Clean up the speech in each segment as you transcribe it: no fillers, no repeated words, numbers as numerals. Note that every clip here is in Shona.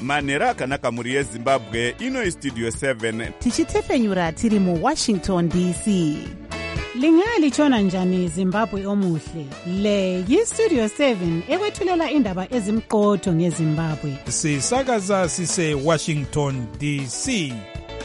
manhero akanaka mhuri yezimbabwe. Ino istudio 7 tichitefenyura tiri muwashington dc. Lingalitshona njani Zimbabwe omuhle? Le yistudio 7 ekwethulela indaba ezimqotho ngeZimbabwe. Sisakaza sise Washington DC.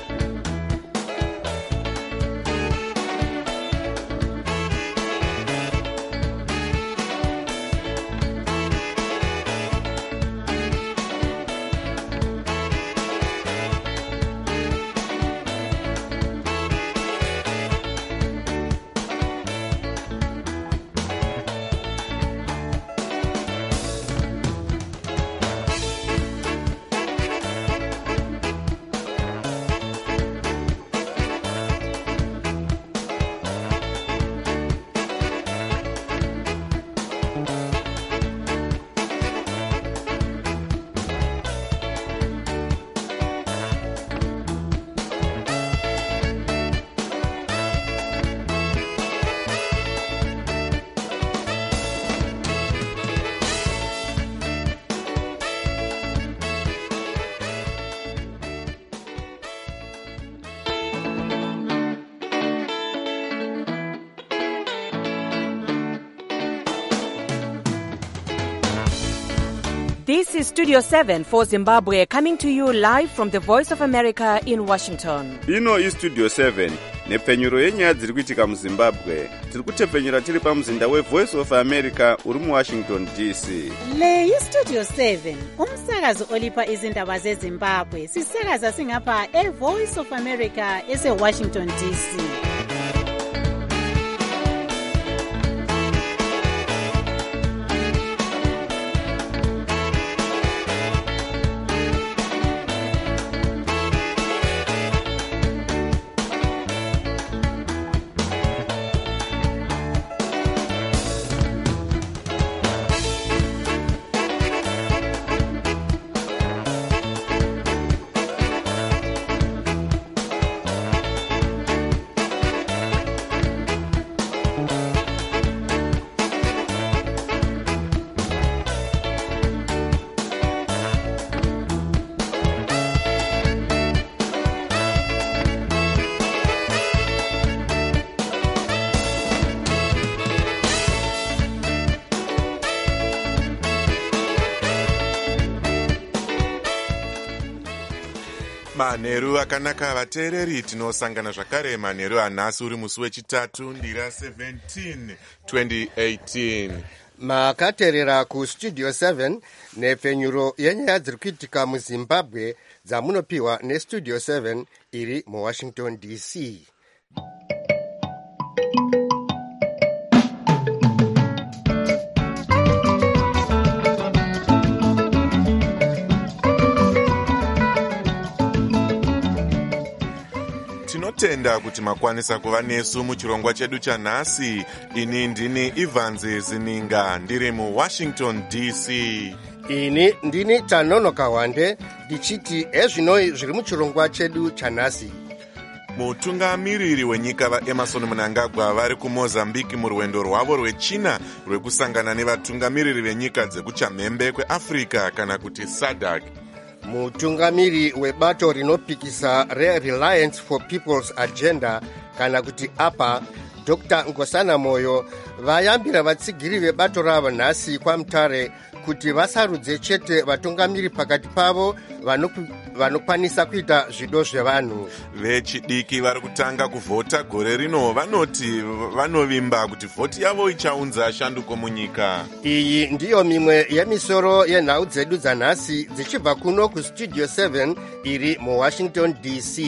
This is Studio 7 for Zimbabwe, coming to you live from the Voice of America in Washington. Ino istudio 7 nepfenyuro yenyaya dziri kuitika muZimbabwe. Tiri kutepfenyura tiri pamuzinda weVoice of America uri muWashington DC. Le yistudio 7 umsakazo olipa izindaba zeZimbabwe. Sisakaza singapha eVoice of America eseWashington DC. Manheru akanaka vateereri, tinosangana zvakare manheru anhasi uri musi wechitatu ndira 17 2018. Makateerera kustudio 7 nepfenyuro yenyaya dziri kuitika muZimbabwe dzamunopiwa nestudio 7 iri muWashington DC. Tinotenda kuti makwanisa kuva nesu muchirongwa chedu chanhasi. Ini ndini Ivanzi Zininga ndiri muWashington DC. Ini ndini Tanonoka Wande ndichiti ezvinoi zviri muchirongwa chedu chanhasi. Mutungamiriri wenyika vaEmerson Mnangagwa vari kuMozambique murwendo rwavo rwechina rwekusangana nevatungamiriri venyika dzekuchamhembe kweAfrica kana kuti SADC. Mutungamiri webato rinopikisa reAlliance for People's Agenda kana kuti APA, Dr. Nkosana Moyo vayambira vatsigiri vebato ravo nhasi kwaMutare kuti vasarudze chete vatungamiri pakati pavo vanokwanisa kuita zvido zvevanhu. Vechidiki vari kutanga kuvhota gore rino vanoti vanovimba kuti vhoti yavo ichaunza shanduko munyika. Iyi ndiyo mimwe yemisoro yenhau dzedu dzanhasi dzichibva kuno kustudio 7 iri muWashington DC.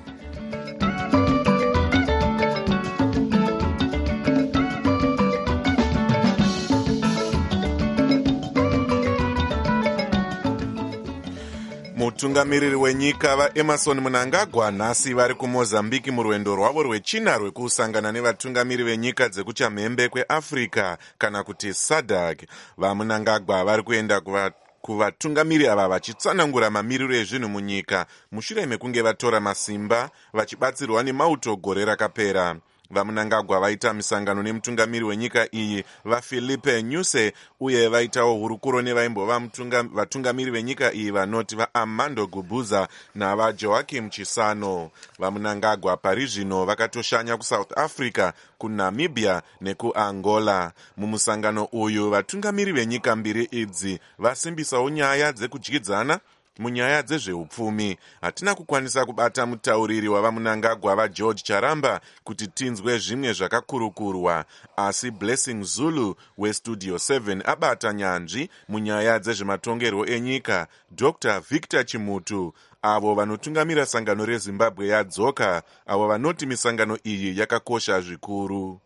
Mutungamiriri wenyika vaEmerson Mnangagwa nhasi vari kuMozambique murwendo rwavo rwechina rwekusangana nevatungamiri venyika dzekuchamhembe kweAfrica kana kuti SADC. VaMnangagwa vari kuenda kuvatungamiri ava vachitsanangura mamiriro ezvinhu munyika mushure mekunge vatora masimba vachibatsirwa nemauto gore rakapera. vamunangagwa vaita misangano nemutungamiri wenyika iyi vaFilipe Nyusi uye vaitawo hurukuro nevaimbova vatungamiri venyika iyi vanoti vaArmando Guebuza navaJoaquim Chissano. Vamunangagwa pari zvino vakatoshanya kuSouth Africa, kuNamibia nekuAngola. Mumusangano uyu vatungamiri venyika mbiri idzi vasimbisawo nyaya dzekudyidzana munyaya dzezveupfumi. Hatina kukwanisa kubata mutauriri wavamunangagwa vaGeorge Charamba kuti tinzwe zvimwe zvakakurukurwa, asi Blessing Zulu weStudio 7 abata nyanzvi munyaya dzezvematongerwo enyika, Dr. Victor Chimutu, avo vanotungamira sangano reZimbabwe yadzoka, avo vanoti misangano iyi yakakosha zvikuru.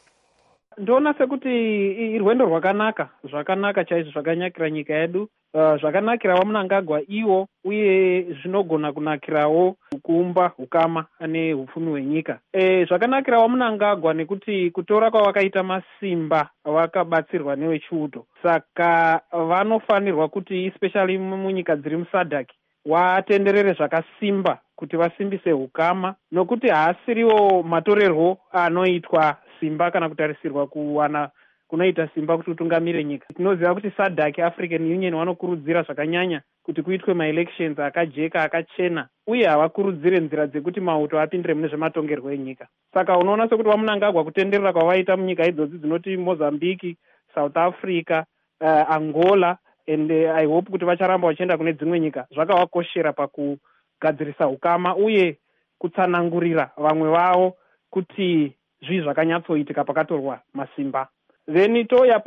Ndoona sekuti irwendo zvakanaka chaizvo zvakanyakira nyika yedu, zvakanakira vamunangagwa iwo uye zvinogona kunakirawo kuumba ukama nehupfumi hwenyika. Zvakanakira vamunangagwa nekuti kutora kwavakaita masimba vakabatsirwa nevechiuto, saka vanofanirwa kuti especially munyika dziri muSADC vatenderere zvakasimba kuti vasimbise hukama, nokuti haasiriwo matorerwo anoitwa simba kana kutarisirwa kuwana kunoita simba kuti utungamire nyika. Tinoziva kuti SADC, African Union, vanokurudzira zvakanyanya kuti kuitwe maelections akajeka akachena, uye havakurudzire nzira dzekuti mauto apindire mune zvematongerwo enyika. Saka unoona sekuti vamunangagwa kutenderera kwavaita munyika idzodzi dzinoti Mozambique, South Africa, Angola, and I hope kuti vacharamba vachienda kune dzimwe nyika, zvakavakoshera pakugadzirisa hukama uye kutsanangurira vamwe vavo kuti zvii zvakanyatsoitika pakatorwa masimba. Then toya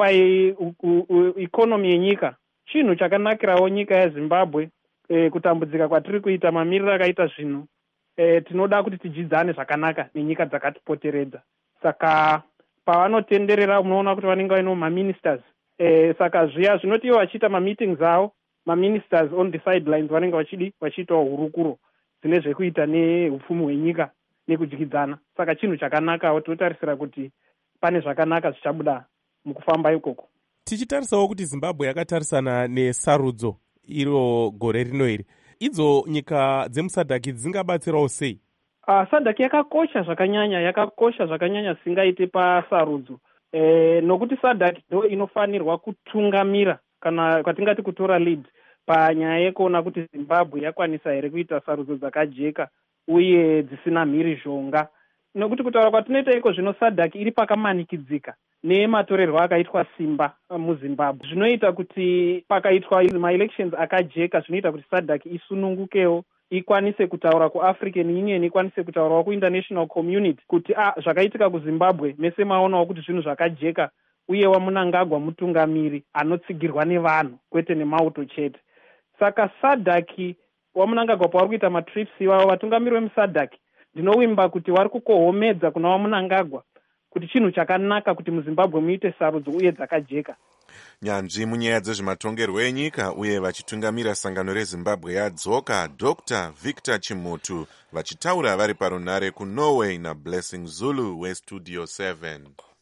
paikonomi yenyika, chinhu chakanakirawo nyika yeZimbabwe, kutambudzika kwatiri kuita, mamiriro akaita zvinhu, tinoda kuti tidyidzane zvakanaka nenyika dzakatipoteredza. Saka pavanotenderera unoona kuti vanenge vaino maministers, saka zviya zvinoti ivo vachiita mameetings avo, maministers on the sidelines vanenge vachiitawo hurukuro dzine zvekuita nehupfumi hwenyika nekudyidzana. Saka chinhu chakanakawo, tinotarisira kuti pane zvakanaka zvichabuda mukufamba ikoko. Tichitarisawo kuti Zimbabwe yakatarisana nesarudzo iro gore rino iri, idzo nyika dzemuSADC dzingabatsirawo sei? SADC yakakosha zvakanyanya singaite pasarudzo, nokuti SADC ndo inofanirwa kutungamira kana kwatingati kutora lead panyaya yekuona kuti Zimbabwe yakwanisa here kuita sarudzo dzakajeka uye dzisina mhirizhonga. Nokuti kutaura kwatinoita iko zvino SADC iri pakamanikidzika nematorerwo akaitwa simba muZimbabwe, zvinoita kuti pakaitwa maelections akajeka, zvinoita kuti SADC isunungukewo, ikwanise kutaura kuAfrican Union, ikwanise kutaurawo kuinternational community kuti zvakaitika kuZimbabwe mese maonawo kuti zvinhu zvakajeka, uye vamunangagwa mutungamiri anotsigirwa nevanhu kwete nemauto chete. Saka SADC vamunangagwa pavari kuita matrips ivavo, vatungamiri vemuSADC ndinovimba kuti vari kukohomedza kuna vamunangagwa kuti chinhu chakanaka kuti muZimbabwe muite sarudzo uye dzakajeka. Nyanzvi munyaya dzezvematongerwo enyika uye vachitungamira sangano reZimbabwe yadzoka, Dr. Victor Chimutu, vachitaura vari parunhare kuNorway naBlessing Zulu weStudio 7.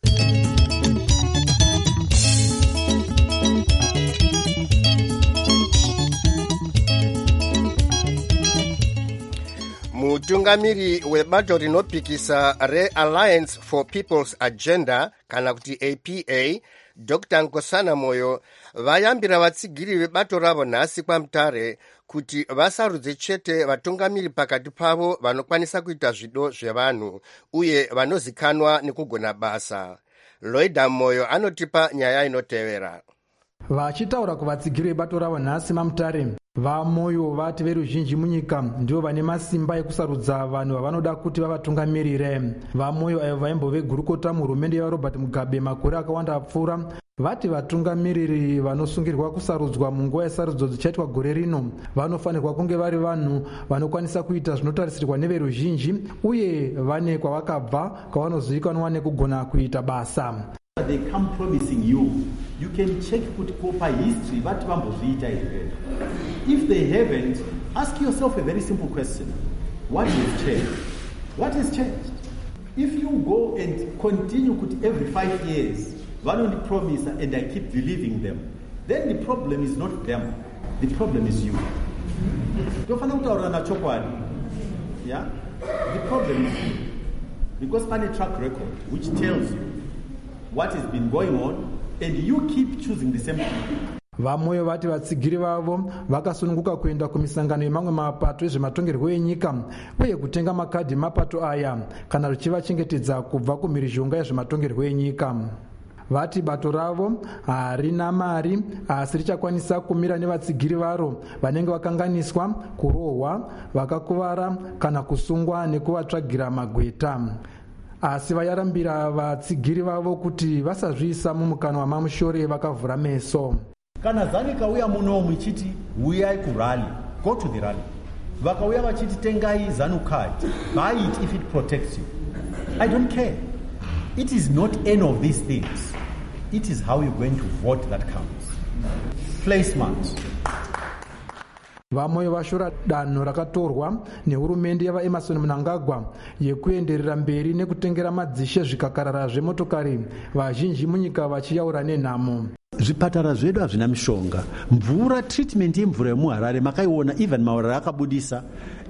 Mutungamiri webato rinopikisa reAlliance for People's Agenda kana kuti APA, Dr. Nkosana Moyo, vayambira vatsigiri vebato ravo nhasi kwaMutare kuti vasarudze chete vatungamiri pakati pavo vanokwanisa kuita zvido zvevanhu uye vanozikanwa nekugona basa. Loida Moyo anotipa nyaya inotevera. Vachitaura kuvatsigiri vebato ravo nhasi maMutare, vaMoyo vati veruzhinji munyika ndivo vane masimba ekusarudza vanhu vavanoda kuti vavatungamirire. VaMoyo avo vaimbove gurukota muhurumende yaRobert Mugabe makore akawanda apfuura, vati vatungamiriri vanosungirwa kusarudzwa munguva yesarudzo dzichaitwa gore rino vanofanirwa kunge vari vanhu vanokwanisa kuita zvinotarisirwa neveruzhinji uye vane kwavakabva kwavanozivikanwa nekugona kuita basa. They come promising you can check kuti kopa history vati vambozviita here. If they haven't, ask yourself a very simple question. What has changed? What has changed? If you go and continue kuti every 5 years vanoni promise and I keep believing them, then the problem is not them. The problem is you. Tofanira kutaura chokwadi. Yeah? The problem is you. because pane track record which tells you what has been going on and you keep choosing the same thing. Vamoyo vati vatsigiri vavo vakasununguka kuenda kumisangano yemamwe mapato ezvematongerwo enyika uye kutenga makadhi mapato aya kana richivachengetedza kubva kumhirizhonga yezvematongerwo enyika. Vati bato ravo harina mari asi richakwanisa kumira nevatsigiri varo vanenge vakanganiswa, kurohwa, vakakuvara kana kusungwa nekuvatsvagira magweta. Asi vayarambira vatsigiri vavo kuti vasazviisa mumukanwa wamamushore vakavhura meso. Kana zani kauya muno muchiti uyai kurally, go to the rally. Vakauya vachiti tengai ZANU card, buy it if it protects you. I don't care. It is not any of these things. It is how you're going to vote that counts. Play smart. Vamoyo vashora danho rakatorwa nehurumende yavaEmerson Mnangagwa yekuenderera mberi nekutengera madzishe zvikakarara zvemotokari vazhinji munyika vachiyaura nenhamo. Zvipatara zvedu hazvina mishonga. Mvura, treatment yemvura yemuHarare makaiona even Maurara akabudisa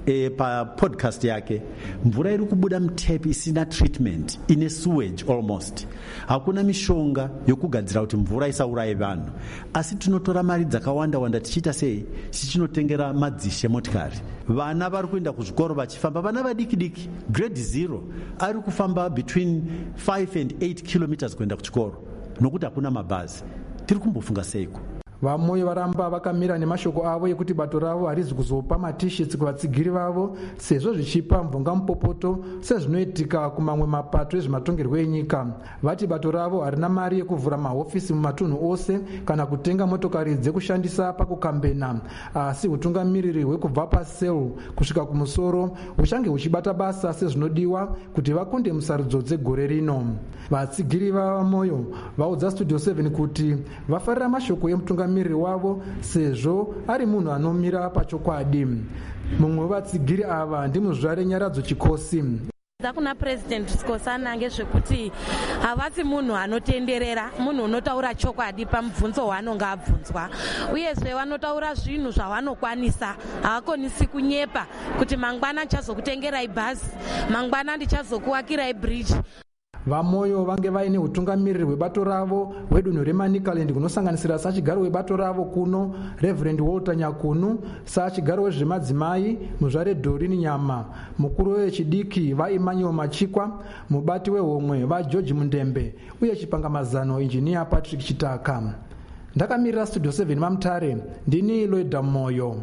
podcast yake. Mvura iri kubuda mutepi isina treatment, ine sewage almost. Hakuna mishonga yokugadzira kuti mvura isauraye vanhu. Asi tinotora mari dzakawanda wanda tichiita sei? Tichinotengera madzishe motikari. Vana vari kuenda kuzvikoro vachifamba, vana vadiki grade 0 ari kufamba between 5 and 8 kilometers kuenda kuchikoro nokuti hakuna mabhazi. Tiri kumbofunga seiko? Vamoyo varamba vakamira nemashoko avo ekuti bato ravo harizi kuzopa matishitsi kuvatsigiri vavo sezvo zvichipa mvunga mupopoto sezvinoitika kumamwe mapato ezvematongerwo enyika. Vati bato ravo harina mari yekuvhura mahofisi mumatunhu ose kana kutenga motokari dzekushandisa pakukambena, asi utungamiriri hwekubva paselu kusvika kumusoro huchange huchibata basa sezvinodiwa kuti vakunde musarudzo dzegore rino. Vatsigiri vamoyo vaudza Studio 7 kuti vafarira mashoko emutungamiriri wavo sezvo ari munhu anomira pachokwadi. Mumwe wevatsigiri ava ndimuzvare Nyaradzo Chikosi. Kuna President Skosana ngezvekuti havasi munhu anotenderera, munhu unotaura chokwadi pamubvunzo waanonga abvunzwa, uyezve vanotaura zvinhu zvavanokwanisa, havakonisi kunyepa kuti mangwana ndichazokutengerai bhazi, mangwana ndichazokuwakirai bridge. Vamoyo vange vaine utungamiriri hwebato ravo hwedunhu reManicaland kunosanganisira sachigaro webato ravo kuno Reverend Walter Nyakunu, sachigaro wezvemadzimai muzvare Doreen Nyama, mukuru wechidiki vaEmmanuel Machikwa, mubati wehomwe vaGeorge Mundembe uye chipangamazano Engineer Patrick Chitaka. Ndakamirira Studio 7 maMutare, ndini Loida Moyo.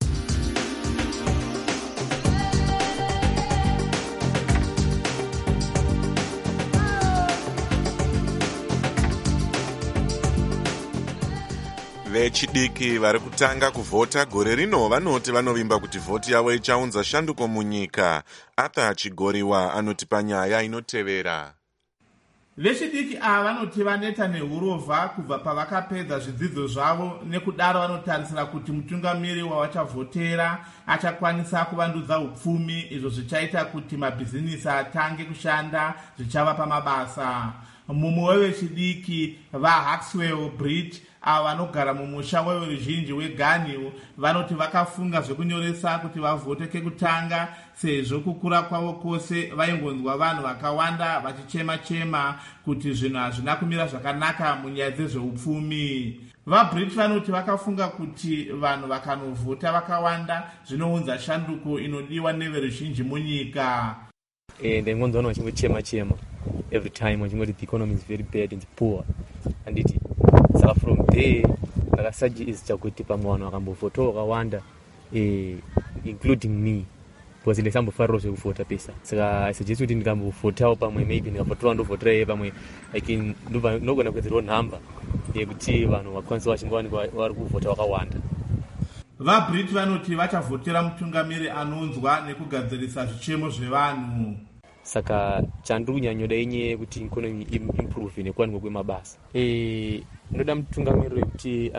Vechidiki vari kutanga kuvhota gore rino vanoti vanovimba kuti vhoti yavo ichaunza shanduko munyika. Arthur Chigoriwa anotipa nyaya inotevera. Vechidiki ava vanoti vaneta nehurovha kubva pavakapedza zvidzidzo zvavo, nekudaro vanotarisira kuti mutungamiri wavachavhotera achakwanisa kuvandudza upfumi, izvo zvichaita kuti mabhizinisi atange kushanda zvichava pamabasa. Mumwe wevechidiki vaHaxwell Bridge ava vanogara mumusha weveruzhinji weGanhill vanoti vakafunga zvekunyoresa kuti vavhote kekutanga sezvo kukura kwavo kwose vaingonzwa vanhu vakawanda vachichema-chema kuti zvinhu hazvina kumira zvakanaka munyaya dzezveupfumi. VaBridge vanoti vakafunga kuti vanhu vakanovhota vakawanda zvinounza shanduko inodiwa neveruzhinji munyika. Ndengonzwa vanhu vachingochema-chema every time vachingoti the economy is very bad and poor, anditi saka from there ndakasuggesta kuti pamwe vanhu vakambovhotawo vakawanda, including me, because ndisambofarirawo zvekuvhota pesa. Saka I suggest kuti ndikambovhotawo pamwe, maybe ndikavhotawo ndovhotera pamwe, like ndogona kuwedzerawo nhamba yekuti vanhu vakwanisa vachingowanikwa vari kuvhota vakawanda. VaBridge vanoti vachavhotera mutungamiri anonzwa nekugadzirisa zvichemo zvevanhu. Saka chandiri kunyanyoda inyaya kuti economy improve nekuwanikwa kwemabasa. Ndoda mutungamiri wekuti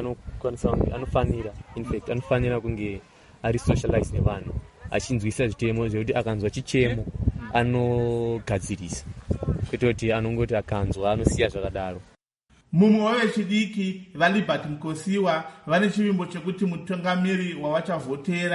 anofanira kunge ari socialize nevanhu, achinzwisa zvitemo zvekuti akanzwa chichemo anogadzirisa, kwete kuti anongoti akanzwa anosiya zvakadaro. Mumwe wevechidiki vaLiberty Mukosiwa vane chivimbo chekuti mutungamiri wavachavhotera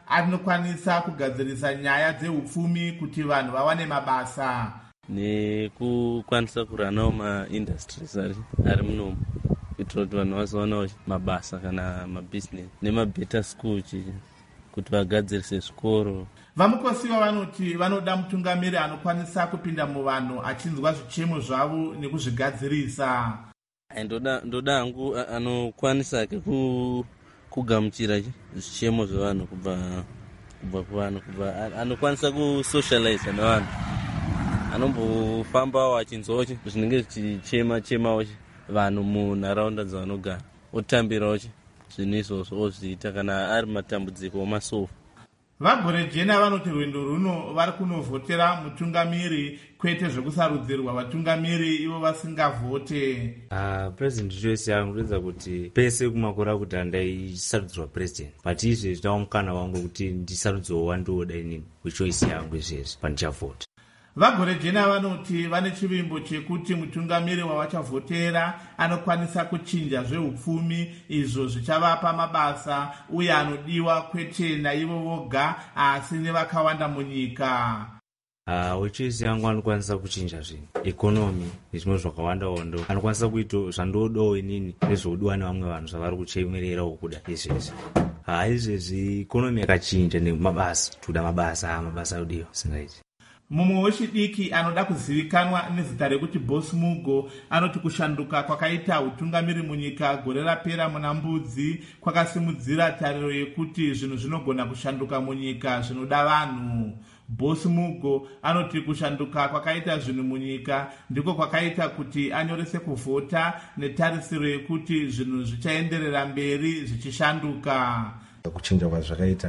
anokwanisa kugadzirisa nyaya dzeupfumi kuti vanhu vawane mabasa nekukwanisa kuranawo maindustries ari munomu kuitira kuti vanhu vazowanawo mabasa kana mabhizinesi nemabeta school kuti vagadzirise zvikoro. Vamukosiwa vanoti vanoda mutungamiri anokwanisa kupinda muvanhu achinzwa zvichemo zvavo nekuzvigadzirisa. Ndoda hangu anokwanisa kugamuchira zvichemo zvevanhu kubva kuvanhu, anokwanisa kusocialize nevanhu, anombofambawo achinzwawo zvinenge zvichichemawo vanhu munharaunda dzavanogara, otambirawo zvinhu izvozvo ozviita kana ari matambudziko omasofa. Vagorejena vanoti rwendo runo vari kunovhotera mutungamiri kwete zvekusarudzirwa vatungamiri ivo vasingavhote. President choice yangu ndinoedza kuti pese kumakore akuti handaisarudzirwa president, but izvezvi ndava mukana wangu kuti ndisarudzirwa wandooda inini wechoice yangu izvezvi pandichavhota. Vagorejena vanoti vane chivimbo chekuti mutungamiri wavachavhotera anokwanisa kuchinja zveupfumi izvo zvichavapa mabasa uye anodiwa kwete naivo voga asi nevakawanda munyika. Wechoice yangu anokwanisa kuchinja zvinhu, ekonomi nezvimwe zvakawanda wanda, anokwanisa kuita zvandodawo inini nezvoudiwa nevamwe vanhu zvavari kuchemererawo kuda izvezvi. Izvezvi ikonomi yakachinja nemabasa, toda mabasa odiwa singaiti. Mumwe wechidiki anoda kuzivikanwa nezita rekuti Boss Mugo anoti kushanduka kwakaita utungamiri munyika gore rapera muna Mbudzi kwakasimudzira tariro yekuti zvinhu zvinogona kushanduka munyika zvinoda vanhu. Boss Mugo anoti kushanduka kwakaita zvinhu munyika ndiko kwakaita kuti anyorese kuvhota netarisiro yekuti zvinhu zvichaenderera mberi zvichishanduka. Kuchinja kwazvakaita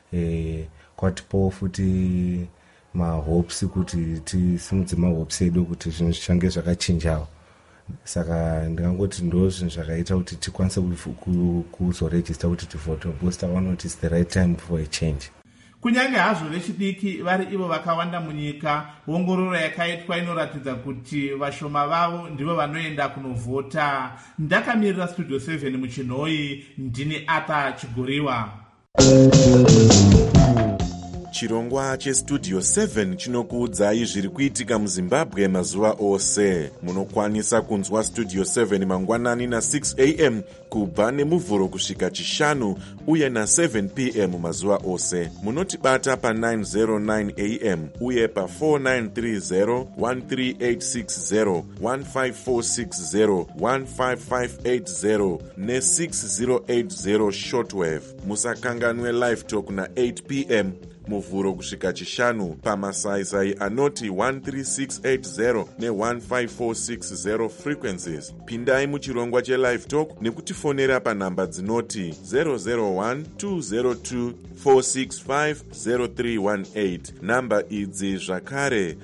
kwatipo futi mahopes kuti tisimudze mahopes edu kuti zvinhu zvichange zvakachinjawo. Saka ndingangoti ndo zvinhu zvakaita kuti tikwanise kuzorejista kuti tivhote, because takaona kuti it's the right time for a change. Kunyange hazvo vechidiki vari ivo vakawanda munyika, ongororo yakaitwa inoratidza kuti vashoma vavo ndivo vanoenda kunovhota. Ndakamirira Studio 7 muchinhoi, ndini Ata Chigoriwa. Chirongwa chestudio 7 chinokuudzai zviri kuitika muZimbabwe mazuva ose. Munokwanisa kunzwa studio 7 mangwanani na6 am kubva nemuvhuro kusvika chishanu uye na7 pm mazuva ose. Munotibata pa909 am uye pa4930 13860 15460 15580 ne6080 shortwave. Musakanganwe live talk na8 pm muvhuro kusvika chishanu pamasaisai anoti 13680 ne15460 frequencies. Pindai muchirongwa chelive talk nekutifonera panhamba dzinoti 001-202-465-0318. Namba idzi zvakare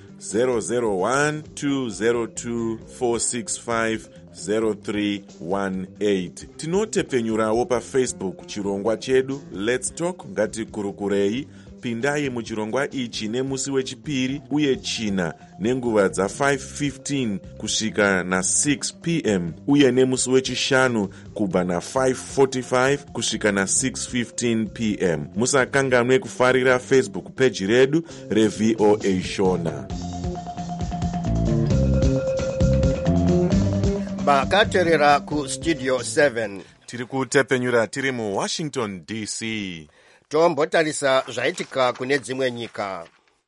001-202-465-0318. Tinotepfenyurawo paFacebook chirongwa chedu Let's Talk ngatikurukurei. Pindai muchirongwa ichi nemusi wechipiri uye china nenguva dza5:15 kusvika na6 pm uye nemusi wechishanu kubva na5:45 kusvika na6:15 pm. Musakanganwe kufarira Facebook page redu reVOA Shona. Makaterera ku Studio 7. Tiri kutepfenyura tiri muWashington DC. Tombotarisa zvaitika kune dzimwe nyika.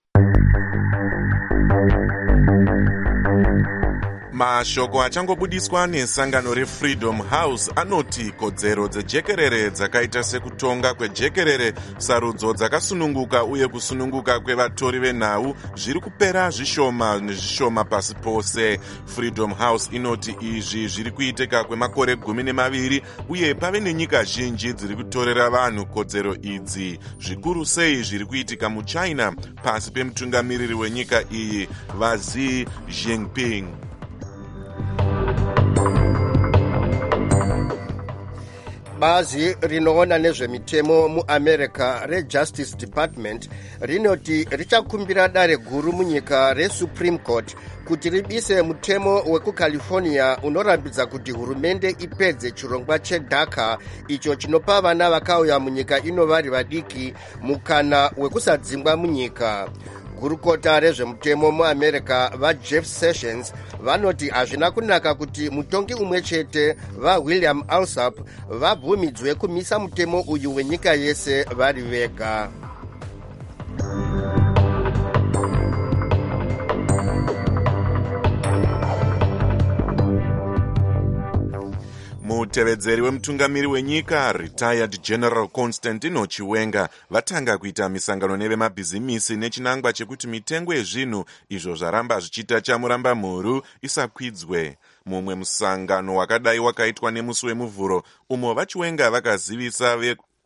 Mashoko achangobudiswa nesangano reFreedom House anoti kodzero dzejekerere dzakaita sekutonga kwejekerere, sarudzo dzakasununguka uye kusununguka kwevatori venhau zviri kupera zvishoma nezvishoma pasi pose. Freedom House inoti izvi zviri kuitika kwemakore 12 uye pave nenyika zhinji dziri kutorera vanhu kodzero idzi. Zvikuru sei zviri kuitika muChina pasi pemutungamiriri wenyika iyi Xi Jinping. bazi rinoona nezvemitemo muamerica rejustice department rinoti richakumbira dare guru munyika resupreme court kuti ribise mutemo wekucalifornia unorambidza kuti hurumende ipedze chirongwa chedhaka icho chinopa vana vakauya munyika ino vari vadiki mukana wekusadzingwa munyika. gurukota rezvemutemo muamerica vajeff sessions vanoti hazvina kunaka kuti mutongi umwe chete vaWilliam Alsop vabvumidzwe kumisa mutemo uyu wenyika yese vari vega. mutevedzeri wemutungamiri wenyika retired general Constantino Chiwenga vatanga kuita misangano nevemabhizimisi nechinangwa chekuti mitengo yezvinhu izvo zvaramba zvichiita chamuramba mhuru isakwidzwe. mumwe musangano wakadai wakaitwa nemusi wemuvhuro umo vachiwenga vakazivisa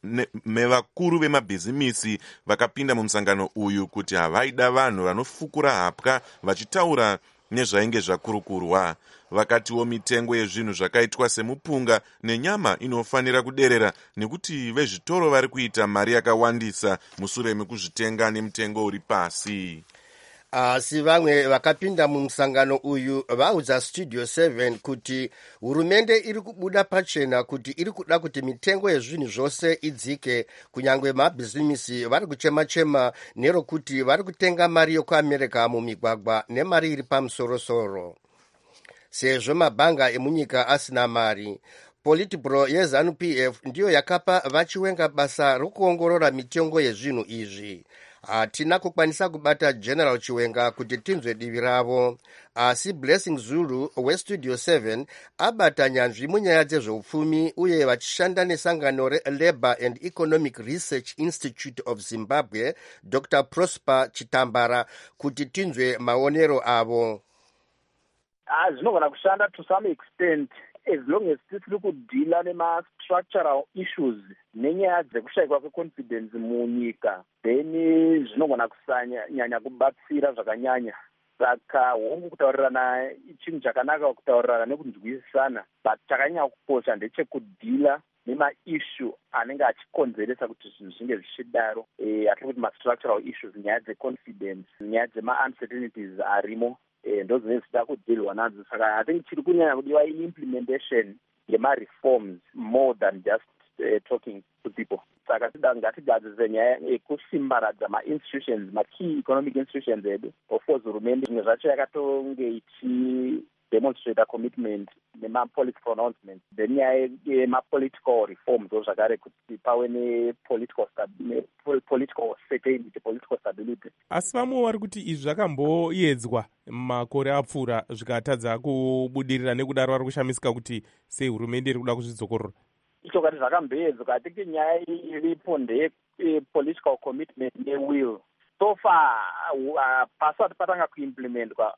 mevakuru vemabhizimisi vakapinda mumusangano uyu kuti havaida vanhu vanofukura hapwa vachitaura nezvainge zvakurukurwa. vakatiwo mitengo yezvinhu zvakaitwa semupunga nenyama inofanira kuderera nekuti vezvitoro vari kuita mari yakawandisa mushure mekuzvitenga nemutengo uri pasi. asi vamwe vakapinda mumusangano uyu vaudza studio 7 kuti hurumende iri kubuda pachena kuti iri kuda kuti mitengo yezvinhu zvose idzike, kunyange mabhizimisi vari kuchema-chema nerokuti vari kutenga mari yokuamerica mumigwagwa nemari iri pamusorosoro. sezvo mabhanga emunyika asina mari, politburo yeZANU-PF ndiyo yakapa vachiwenga basa rokuongorora mitengo yezvinhu izvi. hatina kukwanisa kubata General Chiwenga kuti tinzwe divi ravo, asi Blessing Zulu westudio 7 abata nyanzvi munyaya dzezveupfumi uye vachishanda nesangano reLabour and Economic Research Institute of Zimbabwe Dr. Prosper Chitambara kuti tinzwe maonero avo. zvinogona kushanda to some extent as long as tisiri kudhila nema-structural issues nenyaya dzekushayikwa kweconfidence munyika, then zvinogona kusanyanya kubatsira zvakanyanya. saka hongu kutaurirana chinhu chakanaka kutaurirana nekunzwisisana, but chakanyanya kukosha ndechekudhila nemaissue anenge achikonzeresa kuti zvinhu zvinge zvichidaro. atiri kuti ma-structural issues, nyaya dzeconfidence, nyaya dzema-uncertainties arimo ndo dzine zida kudhilwa nadzo. saka I think chiri kunyanya kudiwa implementation yema-reforms more than just talking to people. saka ngatigadzise nyaya yekusimbaradza ma-institutions, ma-key economic institutions edu. Of course hurumende zvimwe zvacho yakatonge ichidemonstrata commitment nema-policy pronouncements, then nyaya yema-political reforms o zvakare kuti pave ne-political certainty, political stability. asi vamwe vari kuti izvi zvakamboedzwa makore apfuura zvikatadza kubudirira, nekudaro vari kushamisika kuti sei hurumende iri kuda kuzvidzokorora. icho kati zvakamboedzwa, atiki nyaya iripo ndeye-political commitment ne-will. so far pasati patanga kuimplementwa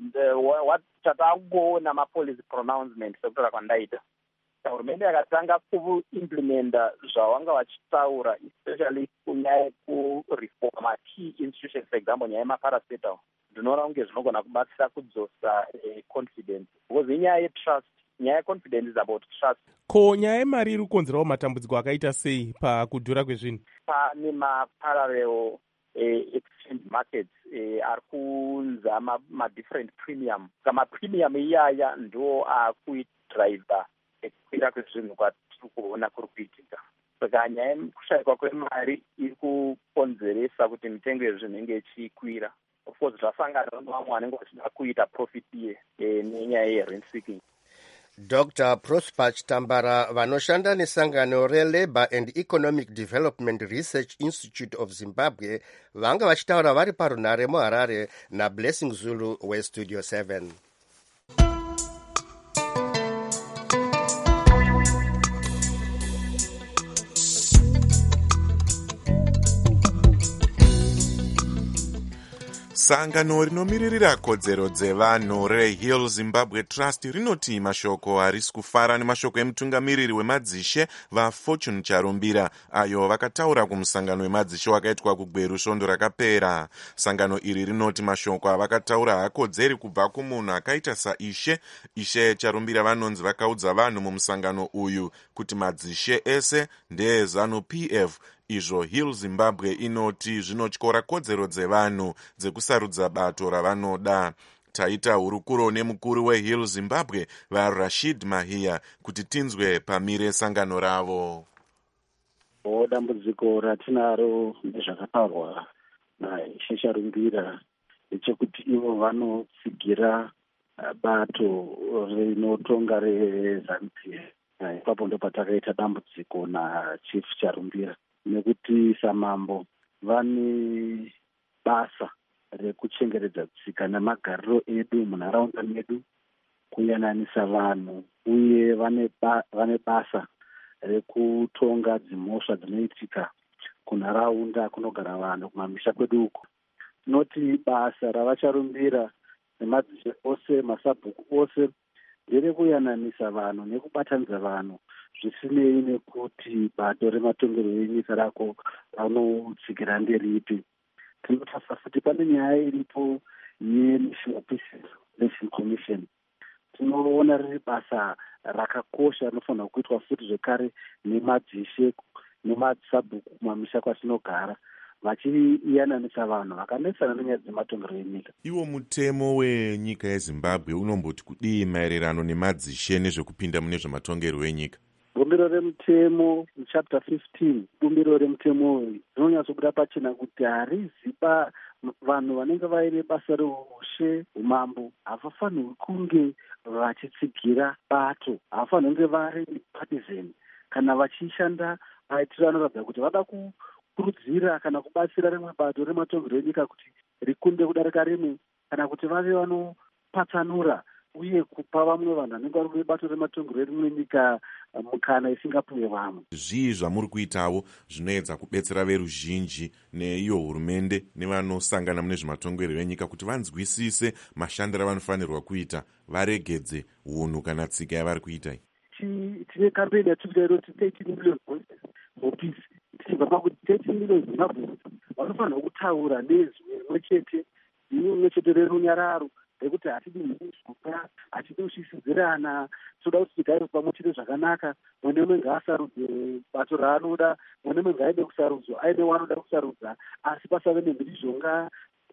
chatakuona ma-policy pronouncement sekutaura kwandaita. hurumende yakatanga kuimplementa zvavanga vachitaura, especially kunyaya yekureform ma-key institutions, for example nyaya yemaparacetal. ndinoona kunge zvinogona kubatsira kudzosa confidence, because inyaya yetrust. nyaya yeconfidence is about trust. ko nyaya yemari iri kukonzerawo matambudziko akaita sei pakudhura kwezvinhu? pane ma-parallel exchange markets ari kunza ma-different premium. kama-premium iyaya ndo akuidriver kukwira kwezvinhu kwatiri kuona kuri kuitika. saka nyaya yekushayikwa kwemari iri kukonzeresa kuti mitengo yezvinhu inge ichikwira. of course zvasangana nevamwe vanenge vachida kuita profit nenyaya yerent seeking. Dr. Prosper Chitambara vanoshanda nesangano reLabour and Economic Development Research Institute of Zimbabwe vanga vachitaura vari parunhare muHarare naBlessing Zulu westudio 7. sangano rinomiririra kodzero dzevanhu rehill zimbabwe trust rinoti mashoko harisi kufara nemashoko emutungamiriri wemadzishe vafortune charumbira ayo vakataura kumusangano wemadzishe wakaitwa kugweru svondo rakapera. sangano iri rinoti mashoko avakataura haakodzeri kubva kumunhu akaita saishe charumbira. vanonzi vakaudza vanhu mumusangano uyu kuti madzishe ese ndeezanu pf, izvo hill zimbabwe inoti zvinotyora kodzero dzevanhu dzekusarudza bato ravanoda. taita hurukuro nemukuru wehill zimbabwe varashid mahia kuti tinzwe pamire sangano ravo. dambudziko ratinaro nezvakataurwa naishe charumbira ndechekuti ivo vanotsigira bato rinotonga rezanupf. ipapo ndo patakaita dambudziko nachief charumbira nekuti samambo vane basa rekuchengeredza tsika nemagariro edu munharaunda medu, kuyananisa vanhu, uye vane basa rekutonga dzimhosva dzinoitika kunharaunda kunogara vanhu kumamisha kwedu uko. tinoti basa ravacharumbira nemadzishe ose, masabhuku ose, nderekuyananisa vanhu nekubatanidza vanhu zvisinei nekuti bato rematongero enyika rako ranotsigira nderipi. tinotarisa futi pane nyaya iripo yenational peace nation commission. tinoona riri basa rakakosha rinofanira kuitwa futi zvekare nemadzishe nemasabhuku kumamisha kwatinogara, vachiyananisa vanhu vakanesana nenyaya dzematongero enyika. iwo mutemo wenyika yezimbabwe unomboti kudii maererano nemadzishe nezvekupinda mune zvematongero enyika? bumbiro remutemo chapter 15 bumbiro remutemo rinonyatsobuda pachena kuti harizipa vanhu vanenge vaine basa reushe umambo havafanirwi kunge vachitsigira bato, havafanirwi kunge vari partisan kana vachishanda maitiro anoratidza kuti vada kukurudzira kana kubatsira rimwe bato rematongero enyika kuti rikunde kudarika rimwe, kana kuti vave vanopatsanura uye kupa vamwe vanhu vanenge vari mubato rematongero erimwe nyika mukana isingapuwe vamwe. zvii zvamuri kuitawo zvinoedza kubetsera veruzhinji neiyo hurumende nevanosangana mune zvematongero enyika kuti vanzwisise mashandiro avanofanirwa kuita, varegedze hunhu kana tsika yavari kuita? tine kampeni yatikuita inoti 13 million voices for peace. tichibva pakuti 13 million mavhoti vanofanirwa kutaura nezwi rimwe chete rerunyararo rekuti hatidi mhizvoka, hatidi kushisidzirana, toda kuti tigare pamwe chete zvakanaka. mune mwe ngaasarudze bato raanoda, mune mwe ngaaide kusarudzwa aine waanoda kusarudza, asi pasave nemhirizhonga,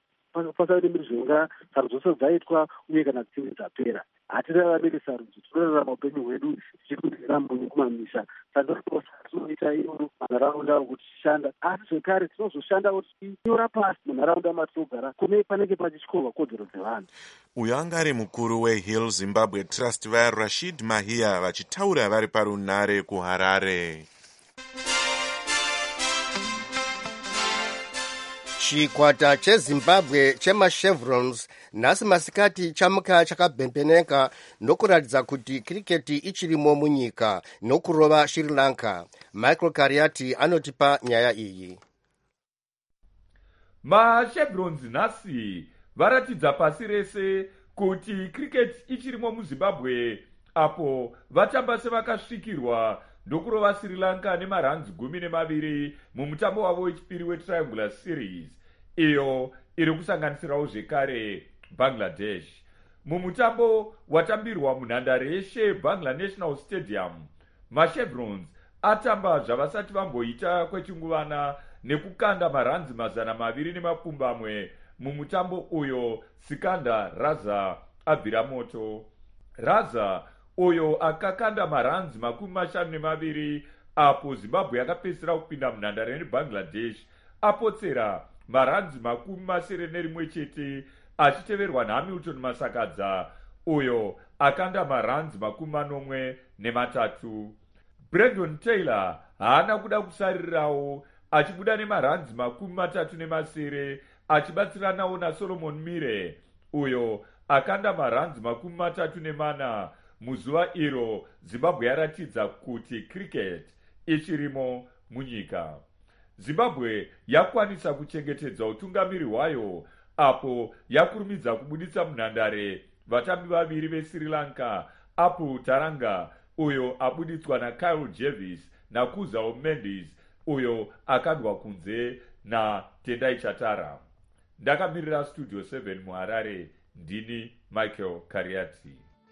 sarudzo dzose dzaitwa uye kana dzichinge dzapera. hatiraramiri sarudzo, tinorarama upenyu hwedu tichikudzira mbunyu kumamisha. saka tinoita iyo manharaunda kuti tichishanda, asi zvekare tinozoshandawo tichinyora pasi munharaunda matinogara kune panenge pachityorwa kodzero dzevanhu. uyo anga ari mukuru wehill zimbabwe trust varashid mahia vachitaura vari parunare kuharare. chikwata chezimbabwe chemashevrons nhasi masikati chamuka chakabhembeneka nokuratidza kuti kiriketi ichirimo munyika nokurova sri lanka. michael kariati anotipa nyaya iyi. mashevrons nhasi varatidza pasi rese kuti kiriketi ichirimo muzimbabwe, apo vatamba sevakasvikirwa ndokurova sri lanka nemaranzi 12 mumutambo wavo wechipiri wetriangular series, iyo iri kusanganisirawo zvekare bangladesh. mumutambo watambirwa munhandare yeshebangla national stadium, mashevrons atamba zvavasati vamboita kwechinguvana nekukanda maranzi 220 mumutambo uyo sikanda raza abvira moto. raza uyo akakanda maranzi 52 apo zimbabwe yakapedzisira kupinda munhandare nebangladesh apotsera maranzi 71 chete, achiteverwa nahamilton masakadza uyo akanda maranzi 83. brandon taylor haana kuda kusaririrawo achibuda nemaranzi 37 achibatsiranawo nasolomon mire uyo akanda maranzi 34. muzuva iro zimbabwe yaratidza kuti cricket ichirimo munyika. zimbabwe yakwanisa kuchengetedza utungamiri hwayo apo yakurumidza kubuditsa munhandare vatambi vaviri veSri Lanka, Apu Taranga uyo abuditswa naKyle Jervis naKuzao Mendes uyo akadwa kunze naTendai Chatara. Ndakamirira Studio 7 muHarare, ndini Michael Kariati.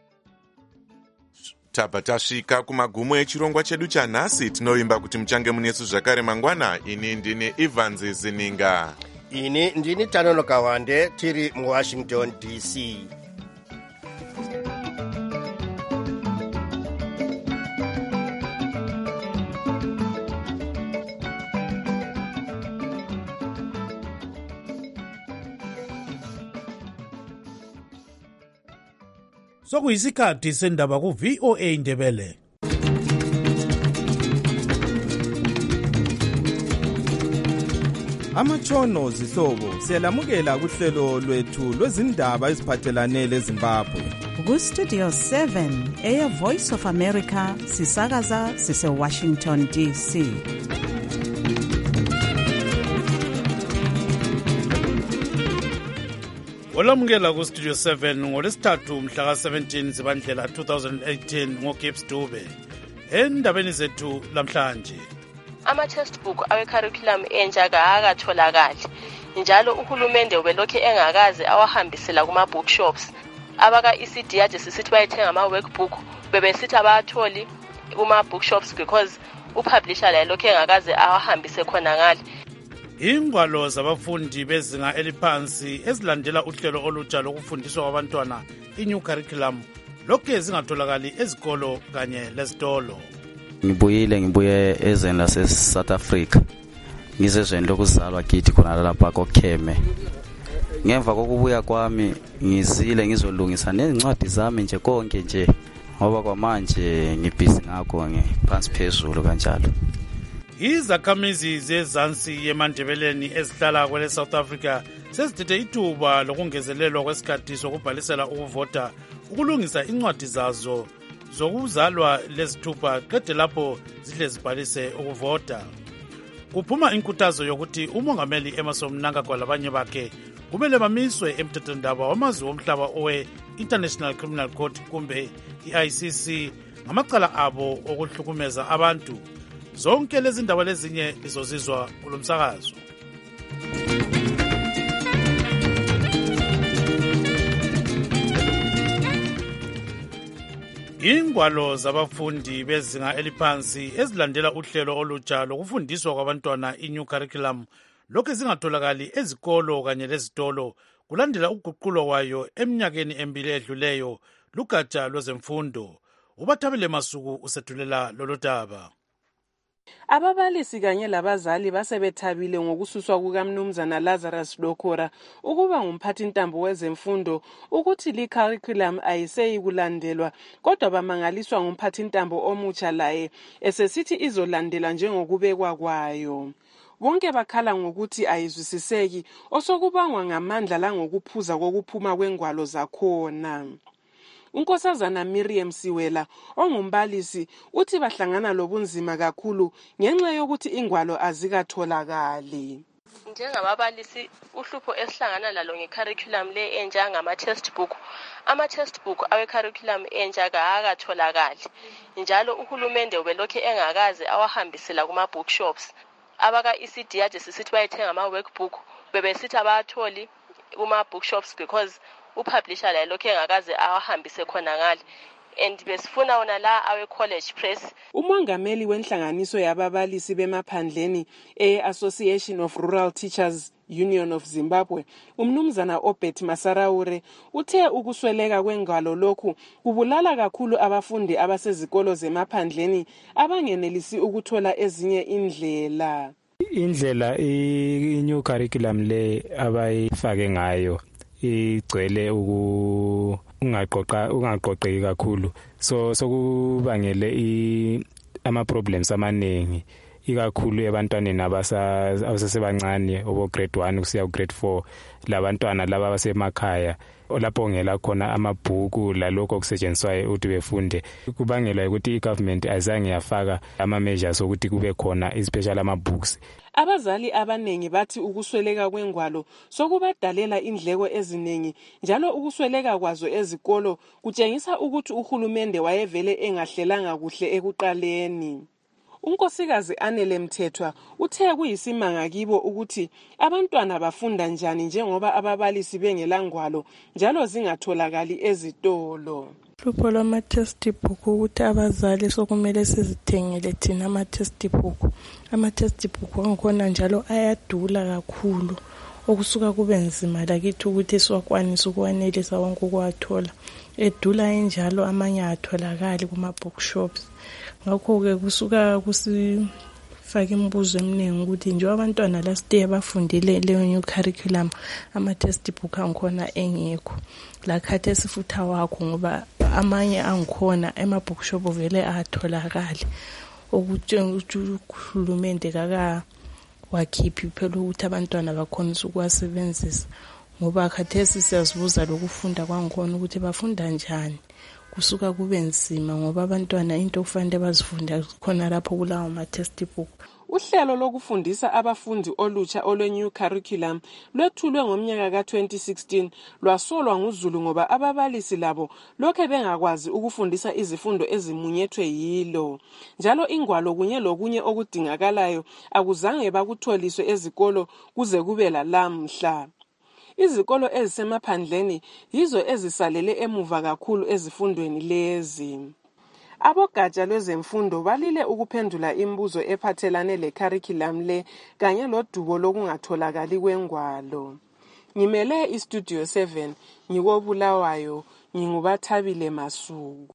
Tabva tasvika kumagumo echirongwa chedu chanhasi. Tinovimba kuti muchange munesu zvakare mangwana. Ini ndini Evans Zininga. Ini ndini Tanono Kawande, tiri muWashington DC. Sokuyisikhathi sendaba ku-VOA Indebele. Amatshono zihlobo siyalamukela kuhlelo lwethu lwezindaba eziphathelane leZimbabwe. Ku-Studio 7 eya Voice of America sisakaza sise-Washington DC. Olamukela ku-Studio 7 ngolesithathu mhla ka-17 Zibandlela 2018 ngoGibbs Dube. Endabeni zethu lamhlanje. Ama-textbook awe-curriculum entsha akatholakali, njalo uhulumende ubelokhu engakaze awahambisela kuma-bookshops. Abaka-ECD ade sisithi bayithenga ama-workbook, bebesithi abatholi kuma-bookshops because upublisher laye lokhu engakaze awahambise khona ngale. Ingwalo zabafundi bezinga eliphansi ezilandela uhlelo olutsha lokufundiswa kwabantwana i-new curriculum lokhu zingatholakali ezikolo kanye lezitolo. Ngibuye ezweni lase-South Africa, ngizezweni lokuzalwa kithi khona lapha koKheme. Ngemva kokubuya kwami ngizile ngizolungisa nezincwadi zami nje konke nje, ngoba kwamanje ngibhizi ngakho ngiphansi phezulu kanjalo. Izakhamizi zezansi yemandebeleni ezihlala kwele South Africa sezithethe ithuba lokungezelelwa kwesikhathi sokubhalisela ukuvota ukulungisa incwadi zazo zokuzalwa lezithupha qede lapho zihle zibhalise ukuvota. Kuphuma inkuthazo yokuthi umongameli Emmerson Mnangagwa labanye bakhe kumele bamiswe emthethondaba wamazwe omhlaba owe-International Criminal Court kumbe i-ICC ngamacala abo okuhlukumeza abantu. Zonke lezi ndaba lezinye lizozizwa kulomsakazo. Ingwalo zabafundi bezinga eliphansi ezilandela uhlelo olutsha lokufundiswa kwabantwana i-new curriculum lokhu zingatholakali ezikolo kanye lezitolo kulandela ukuguqulwa kwayo eminyakeni emibili edluleyo lugatsha lwezemfundo. Ubathabile Masuku usethulela lolu daba. Ababalisi kanye labazali basebethabile ngokususwa kukaMnumzana Lazarus Dokora ukuba ngumphathintambo wezemfundo ukuthi li curriculum ayiseyi kulandelwa, kodwa bamangaliswa ngumphathintambo omutsha laye esesithi izolandela njengokubekwa kwayo. Bonke bakhala ngokuthi ayizwisiseki osokubangwa ngamandla langokuphuza kokuphuma kwengwalo zakhona. Unkosazana Miriam Siwela ongumbalisi uthi bahlangana lobunzima kakhulu ngenxa yokuthi ingwalo azikatholakali. Njengababalisi uhlupho esihlangana lalo ngecurriculum le entsha ngama-textbook. Ama-textbook awe-curriculum entsha akatholakali, njalo uhulumende ubelokhu engakaze awahambisela kuma-bookshops. Abaka-ECD ade sisithi bayithenga ama-workbook, bebesithi abatholi kuma-bookshops because upublisher laye lokhu engakaze awahambise khona ngale. And besifuna wona la awe-college press. Umongameli wenhlanganiso yababalisi bemaphandleni e-Association of Rural Teachers Union of Zimbabwe, umnumzana Obert Masaraure, uthe ukusweleka kwengwalo lokhu kubulala kakhulu abafundi abasezikolo zemaphandleni abangenelisi ukuthola ezinye indlela. Indlela i-new curriculum le abayifake ngayo igcwele ungaqoqeki kakhulu, so sokubangele ama problems amaningi ikakhulu ebantwaneni abasesebancane obo grade 1 kusiya ku grade 4 labantwana laba abasemakhaya lapho ngela khona amabhuku lalokho okusetshenziswayo ukuthi befunde kubangelwa ukuthi igovernment azange yafaka ama-measures ukuthi kube khona especially ama-books. Abazali abanengi bathi ukusweleka kwengwalo sokubadalela indleko eziningi njalo ukusweleka kwazo ezikolo kutshengisa ukuthi uhulumende wayevele engahlelanga kuhle ekuqaleni. Unkosikazi Anele Mthethwa uthe kuyisimanga kibo ukuthi abantwana bafunda njani njengoba ababalisi bengelangwalo njalo zingatholakali ezitolo. Uhlupho lwama-textbook ukuthi abazali sokumele sizithengele thina ama-textbook. Ama-textbook angikhona njalo ayadula kakhulu okusuka kube nzima lakithi ukuthi siwakwanise ukwanelisa wonke ukuwathola. Edula enjalo amanye atholakali kuma-bookshops. Ngakho-ke kusuka kusifaka imibuzo eminingi ukuthi njengoba abantwana last year bafundile leyo new curriculum ama-textbook angikhona engekho. Lakhathesi futhi awakho ngoba amanye angikhona ema-bookshop vele atholakali okutshengisa ukuthi uhulumende wakhiphi phela ukuthi abantwana bakhonisa ukuwasebenzisa ngoba khathesi siyazibuza lokufunda kwangikhona ukuthi bafunda njani. Kusuka kube nzima ngoba abantwana into okufanele bazifunda khona lapho kulawo ma-textbook. Uhlelo lokufundisa abafundi olutsha olwe-new curriculum lwethulwe ngomnyaka ka-2016 lwasolwa nguZulu ngoba ababalisi labo lokhe bengakwazi ukufundisa izifundo ezimunyethwe yilo. Njalo ingwalo kunye lokunye okudingakalayo akuzange bakutholiswe ezikolo kuze kube lalamhla. Izikolo ezisemaphandleni yizo ezisalele emuva kakhulu ezifundweni lezi. Abogatsha lwezemfundo balile ukuphendula imibuzo ephathelane le-curriculum le kanye lodubo lokungatholakali kwengwalo. Ngimele iStudio 7 ngikobulawayo ngingubathabile Masuku.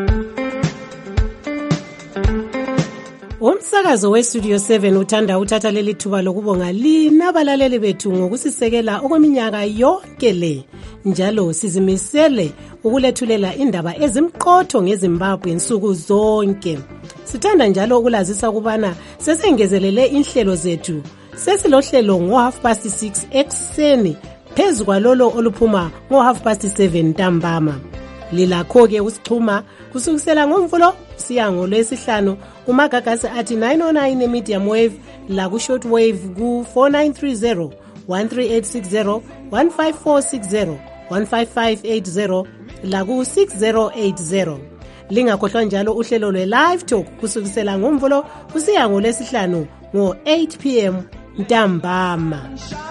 Umsakazo weStudio 7 uthanda uthatha leli thuba lokubonga lina abalaleli bethu ngokusisekela okweminyaka yonke le. Njalo sizimisele ukulethulela indaba ezimqotho ngeZimbabwe insuku zonke. Sithanda njalo ukulazisa kubana sesengezelele inhlelo zethu. Sesilohlelo ngo-6:30 ekseni phezu kwalolo oluphuma ngo-7:30 ntambama. Lilakho-ke usixhuma kusukisela ngoMvulo siya ngoLwesihlanu kumagagasi athi 909 e-medium wave la ku-short wave ku-4930 13860 15460 15580 la ku-6080. Lingakhohlwa njalo uhlelo lwe-live talk kusukisela ngoMvulo kusiya ngoLwesihlanu ngo-8 p.m. ntambama.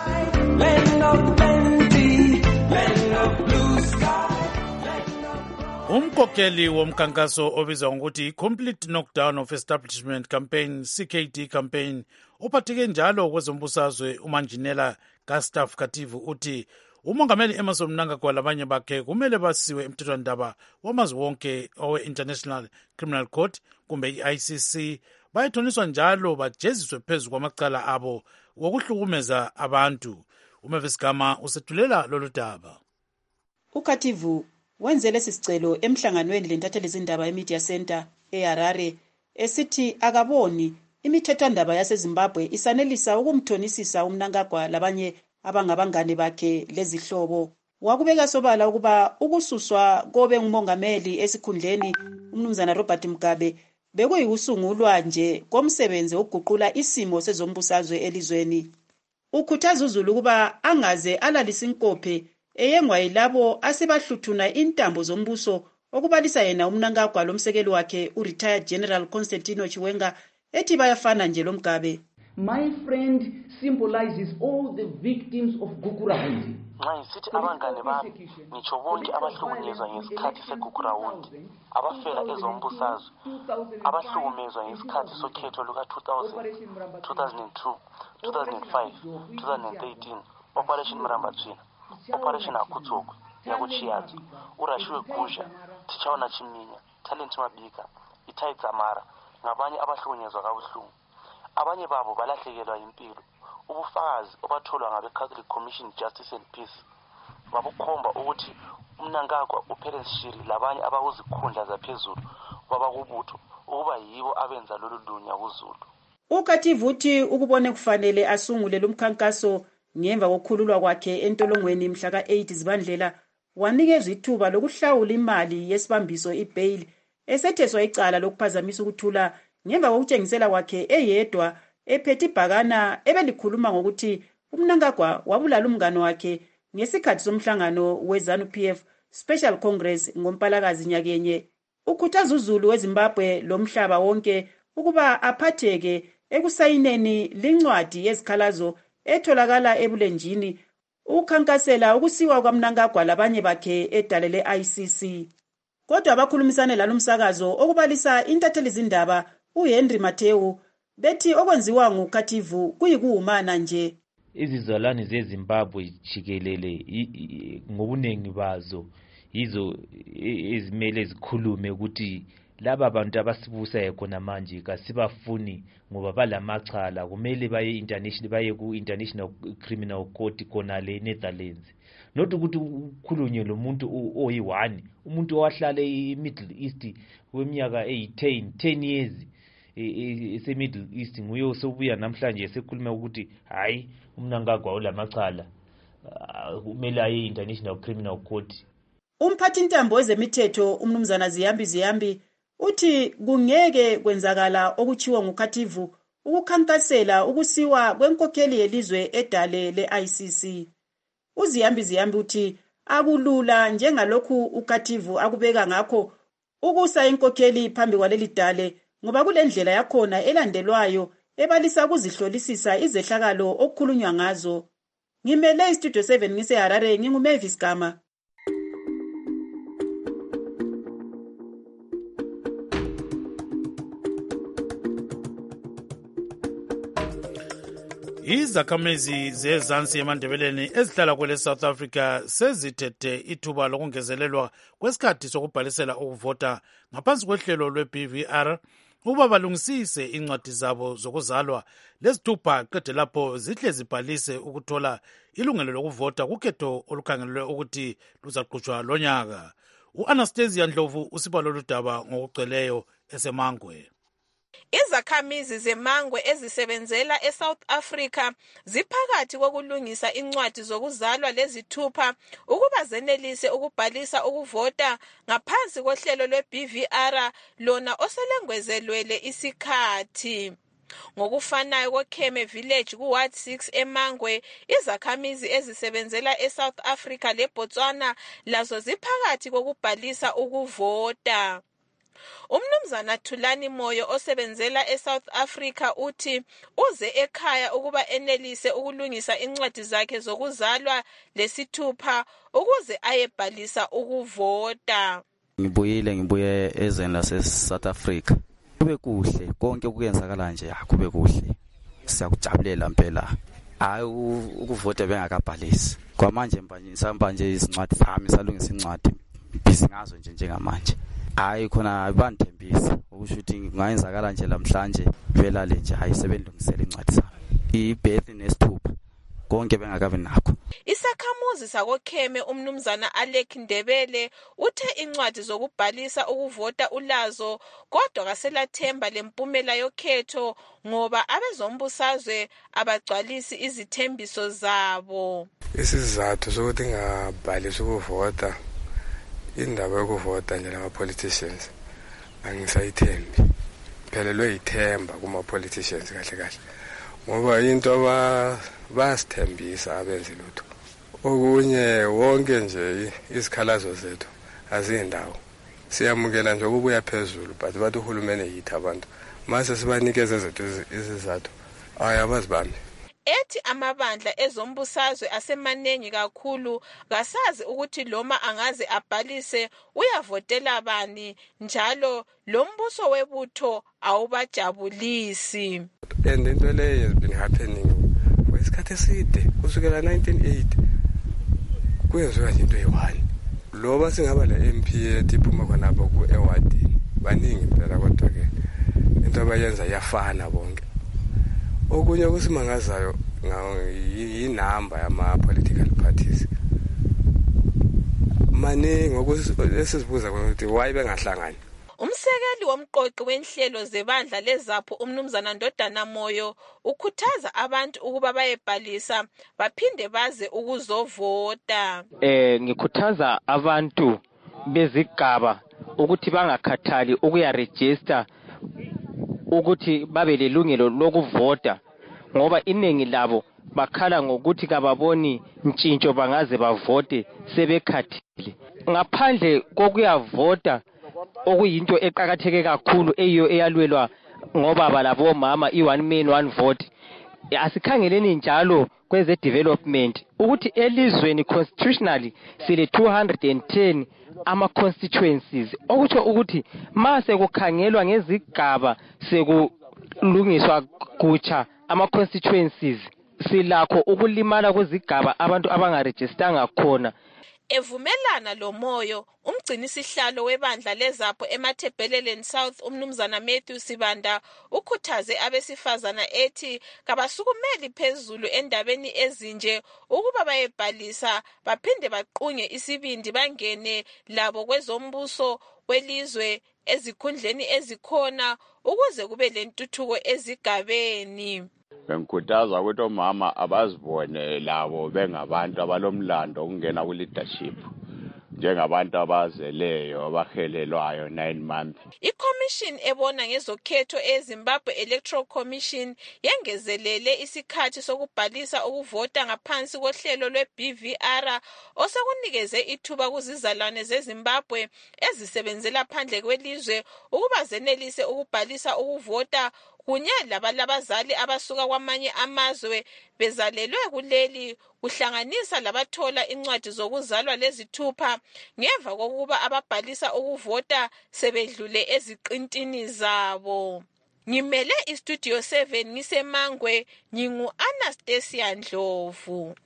Umkhokheli womkhankaso obizwa ngokuthi Complete Knockdown of Establishment Campaign CKD campaign ophatheke njalo kwezombusazwe uManjinela Gustaf Kativu uthi umongameli Emmerson Mnangagwa labanye bakhe kumele basiwe emthethwandaba wamazwe wonke owe-International Criminal Court kumbe i-ICC bayethoniswa njalo bajeziswe phezu kwamacala abo wokuhlukumeza abantu. Umavis Gama usethulela lolu daba. uKativu wenze lesi sicelo emhlanganweni lentatheli zindaba eMedia Center eHarare esithi akaboni imithethwandaba yaseZimbabwe isanelisa ukumthonisisa uMnangagwa labanye abangabangane bakhe lezihlobo. Wakubeka sobala ukuba ukususwa kobe ngumongameli esikhundleni uMnumzana Robert Mugabe bekuyikusungulwa nje komsebenzi wokuguqula isimo sezombusazwe elizweni. Ukhuthaza uZulu ukuba angaze alalisa inkophe eyengwa yilabo asebahluthuna intambo zombuso okubalisa yena uMnangagwa lomsekeli wakhe uRetired General Constantino Chiwenga ethi bayafana nje loMgabe. My friend symbolizes all the victims of Gukuraundi. Nxa ngisithi abangane bami ngitsho bonke abahlukunyezwa ngesikhathi segukuraundi, abafela ezombusazwe, abahlukumezwa ngesikhathi sokhetho luka-2000, 2002, 2005, 2013, Operation Mrambatsvina, Operation Akutsoku, Yakuchiyadzo, Urashiwe Gusha, Tichaona Chiminya, Talent Mabika, Itai Dzamara, ngabanye abahlukunyezwa kabuhlungu. Abanye babo balahlekelwa impilo. Ubufakazi obatholwa ngabe-Catholic Commission Justice and Peace babukhomba ukuthi uMnangagwa uPerence Shiri labanye abakuzikhundla zaphezulu babakubutho ukuba yibo abenza lolu dunya kuZulu. uKathivu uthi ukubone kufanele asungule lumkhankaso ngemva kokukhululwa kwakhe entolongweni mhla ka-8 Zibandlela wanikezwa ithuba lokuhlawula imali yesibambiso ibail esetheswa icala lokuphazamisa ukuthula ngemva kokutshengisela kwakhe eyedwa ephethe ibhakana ebelikhuluma ngokuthi uMnangagwa wabulala umngane wakhe ngesikhathi somhlangano weZANU-PF Special Congress ngoMpalakazi nyakenye. Ukhuthaza uZulu weZimbabwe lomhlaba wonke ukuba aphatheke ekusayineni lincwadi yezikhalazo etholakala ebulenjini ukukhankasela ukusiwa kwaMnangagwa labanye bakhe edale le-ICC. Kodwa abakhulumisane lalomsakazo okubalisa intatheli zindaba uHenry Mateu bethi okwenziwa nguKathivu kuyikuhumana nje. Izizalwane zeZimbabwe jikelele ngobunengi bazo yizo ezimele zikhulume ukuthi laba bantu abasibusayo khona manje kasibafuni ngoba balamachala, kumele baye ku-International Criminal Court khona le Netherlands. Not ukuthi ukhulunywe lo muntu oyi-1, umuntu owahlala e-Middle East weminyaka eyi-10 years ese-Middle East nguye osobuya namhlanje sekhuluma ukuthi hayi uMnangagwa olamachala kumele aye International Criminal Court. Umphathintambo wezemithetho umnumzana Ziyambi uthi kungeke kwenzakala okuchiwa nguKathivu ukukhankasela ukusiwa kwenkokheli yelizwe edale le-ICC. uZiyambi uthi akulula njengalokhu uKathivu akubeka ngakho ukusa inkokheli phambi kwaleli dale ngoba kulendlela yakhona elandelwayo ebalisa ukuzihlolisisa izehlakalo okukhulunywa ngazo. Ngimele iStudio 7 ngiseHarare nginguMavis Gama. Izakhamizi zezansi emandebeleni ezihlala kwele South Africa sezithethe ithuba lokungezelelwa kwesikhathi sokubhalisela ukuvota ngaphansi kwehlelo lwe-BVR ukuba balungisise incwadi zabo zokuzalwa lezithupha qede lapho zihle zibhalise ukuthola ilungelo lokuvota kukhetho olukhangelelwe ukuthi luzaqhutshwa lonyaka. U-Anastasia Ndlovu usibalo ludaba ngokugcweleyo eseMangwe. Izakhamizi zeMangwe ezisebenzela eSouth Africa ziphakathi kokulungisa incwadi zokuzalwa lezithupha ukuba zenelise ukubhalisa ukuvota ngaphansi kohlelo lwe-BVR lona oselengwezelwele isikhathi. Ngokufanayo koKheme Village kuWard 6 eMangwe, izakhamizi ezisebenzela eSouth Africa leBotswana lazo ziphakathi kokubhalisa ukuvota. Umnumzana Thulani Moyo osebenzela eSouth Africa uthi uze ekhaya ukuba enelise ukulungisa incwadi zakhe zokuzalwa lesithupha ukuze ayebhalisa ukuvota. Ngibuye ezweni laseSouth Africa. Kube kuhle konke kuyenzakala nje, akube kuhle. Siyakujabulela impela. Hayi ukuvota bengakabhalisi. Kwamanje manje izincwadi zami salungisa incwadi. Busy ngazo nje njengamanje. Hayi khona banthembisa ukuthi ngayenzakala nje lamhlanje velale nje hayi sebelungisela incwadi zami ibirth nesithupha konke bengakabe nakho. Isakhamuzi sakoKheme umnumzana Alec Ndebele uthe incwadi zokubhalisa ukuvota ulazo kodwa kaselathemba lempumela yokhetho ngoba abezombusazwe abagcwalisi izithembiso zabo. Isizathu sokuthi ngabhalisa ukuvota indaba yokuvota nje lama-politicians angisayithembi, phelelwe ithemba kuma-politicians kahle ngoba into basithembisa abenzi lutho. Okunye wonke nje izikhalazo zethu azindawo siyamukela nje ukubuya phezulu but bathi uhulumeni yithi abantu mase sibanikeze zethu izizathu ayabazibambi. Ethi amabandla ezombusazwe asemanengi kakhulu kasazi ukuthi loma angaze abhalise uyavotela bani njalo lo mbuso webutho awubajabulisi. And into le has been happening for isikhathi eside kusukela 1980 kuyenziwa into eyi-1 loba singaba le MP ethi iphuma khonapho ku-ewardini baningi impela kodwa ke into abayenza yafana bonke. Okunye kusimangazayo yinamba yama-political parties maningi ngokusesibuza ukuthi why bengahlangani. Umsekeli womqoqi wenhlelo zebandla lezapho umnumzana Ndodana Moyo ukhuthaza abantu ukuba bayebhalisa baphinde baze ukuzovota. Ngikhuthaza abantu bezigaba ukuthi bangakhathali ukuyaregister ukuthi babe lelungelo lokuvota ngoba iningi labo bakhala ngokuthi kababoni ntshintsho bangaze bavote sebekhathile. Ngaphandle kokuyavota okuyinto eqhakatheke kakhulu eyiyo eyalwelwa ngobaba labo mama i1 man 1 vote, asikhangeleni njalo kweze development ukuthi elizweni constitutionally sile 210 ama constituencies, okutsho ukuthi mase kukhangelwa ngezigaba sekulungiswa kutsha ama constituencies silakho ukulimala kwezigaba abantu abangarejistanga khona. Evumelana lo Moyo, umgcinisihlalo webandla lezapho eMathebheleleni South umnumzana Matthew Sibanda ukhuthaze abesifazana ethi kabasukumeli phezulu endabeni ezinje ukuba bayebhalisa baphinde baqunye isibindi bangene labo kwezombuso welizwe ezikhundleni ezikhona ukuze kube lentuthuko ezigabeni. Bengikhuthaza ukuthi omama abazibone labo bengabantu abalomlando ukungena ku-leadership njengabantu abazeleyo abahelelwayo 9 months. I-Commission ebona ngezokhetho eZimbabwe Electoral Commission yengezelele isikhathi sokubhalisa ukuvota ngaphansi kohlelo lwe-BVR osekunikeze ithuba kuzizalwane zeZimbabwe ezisebenzela phandle kwelizwe ukuba zenelise ukubhalisa ukuvota kunye labazali abasuka kwamanye amazwe bezalelwe kuleli kuhlanganisa labathola incwadi zokuzalwa lezithupha ngemva kokuba ababhalisa ukuvota sebedlule eziqintini zabo. Ngimele iStudio 7 ngisemangwe, ngingu Anastasia Ndlovu.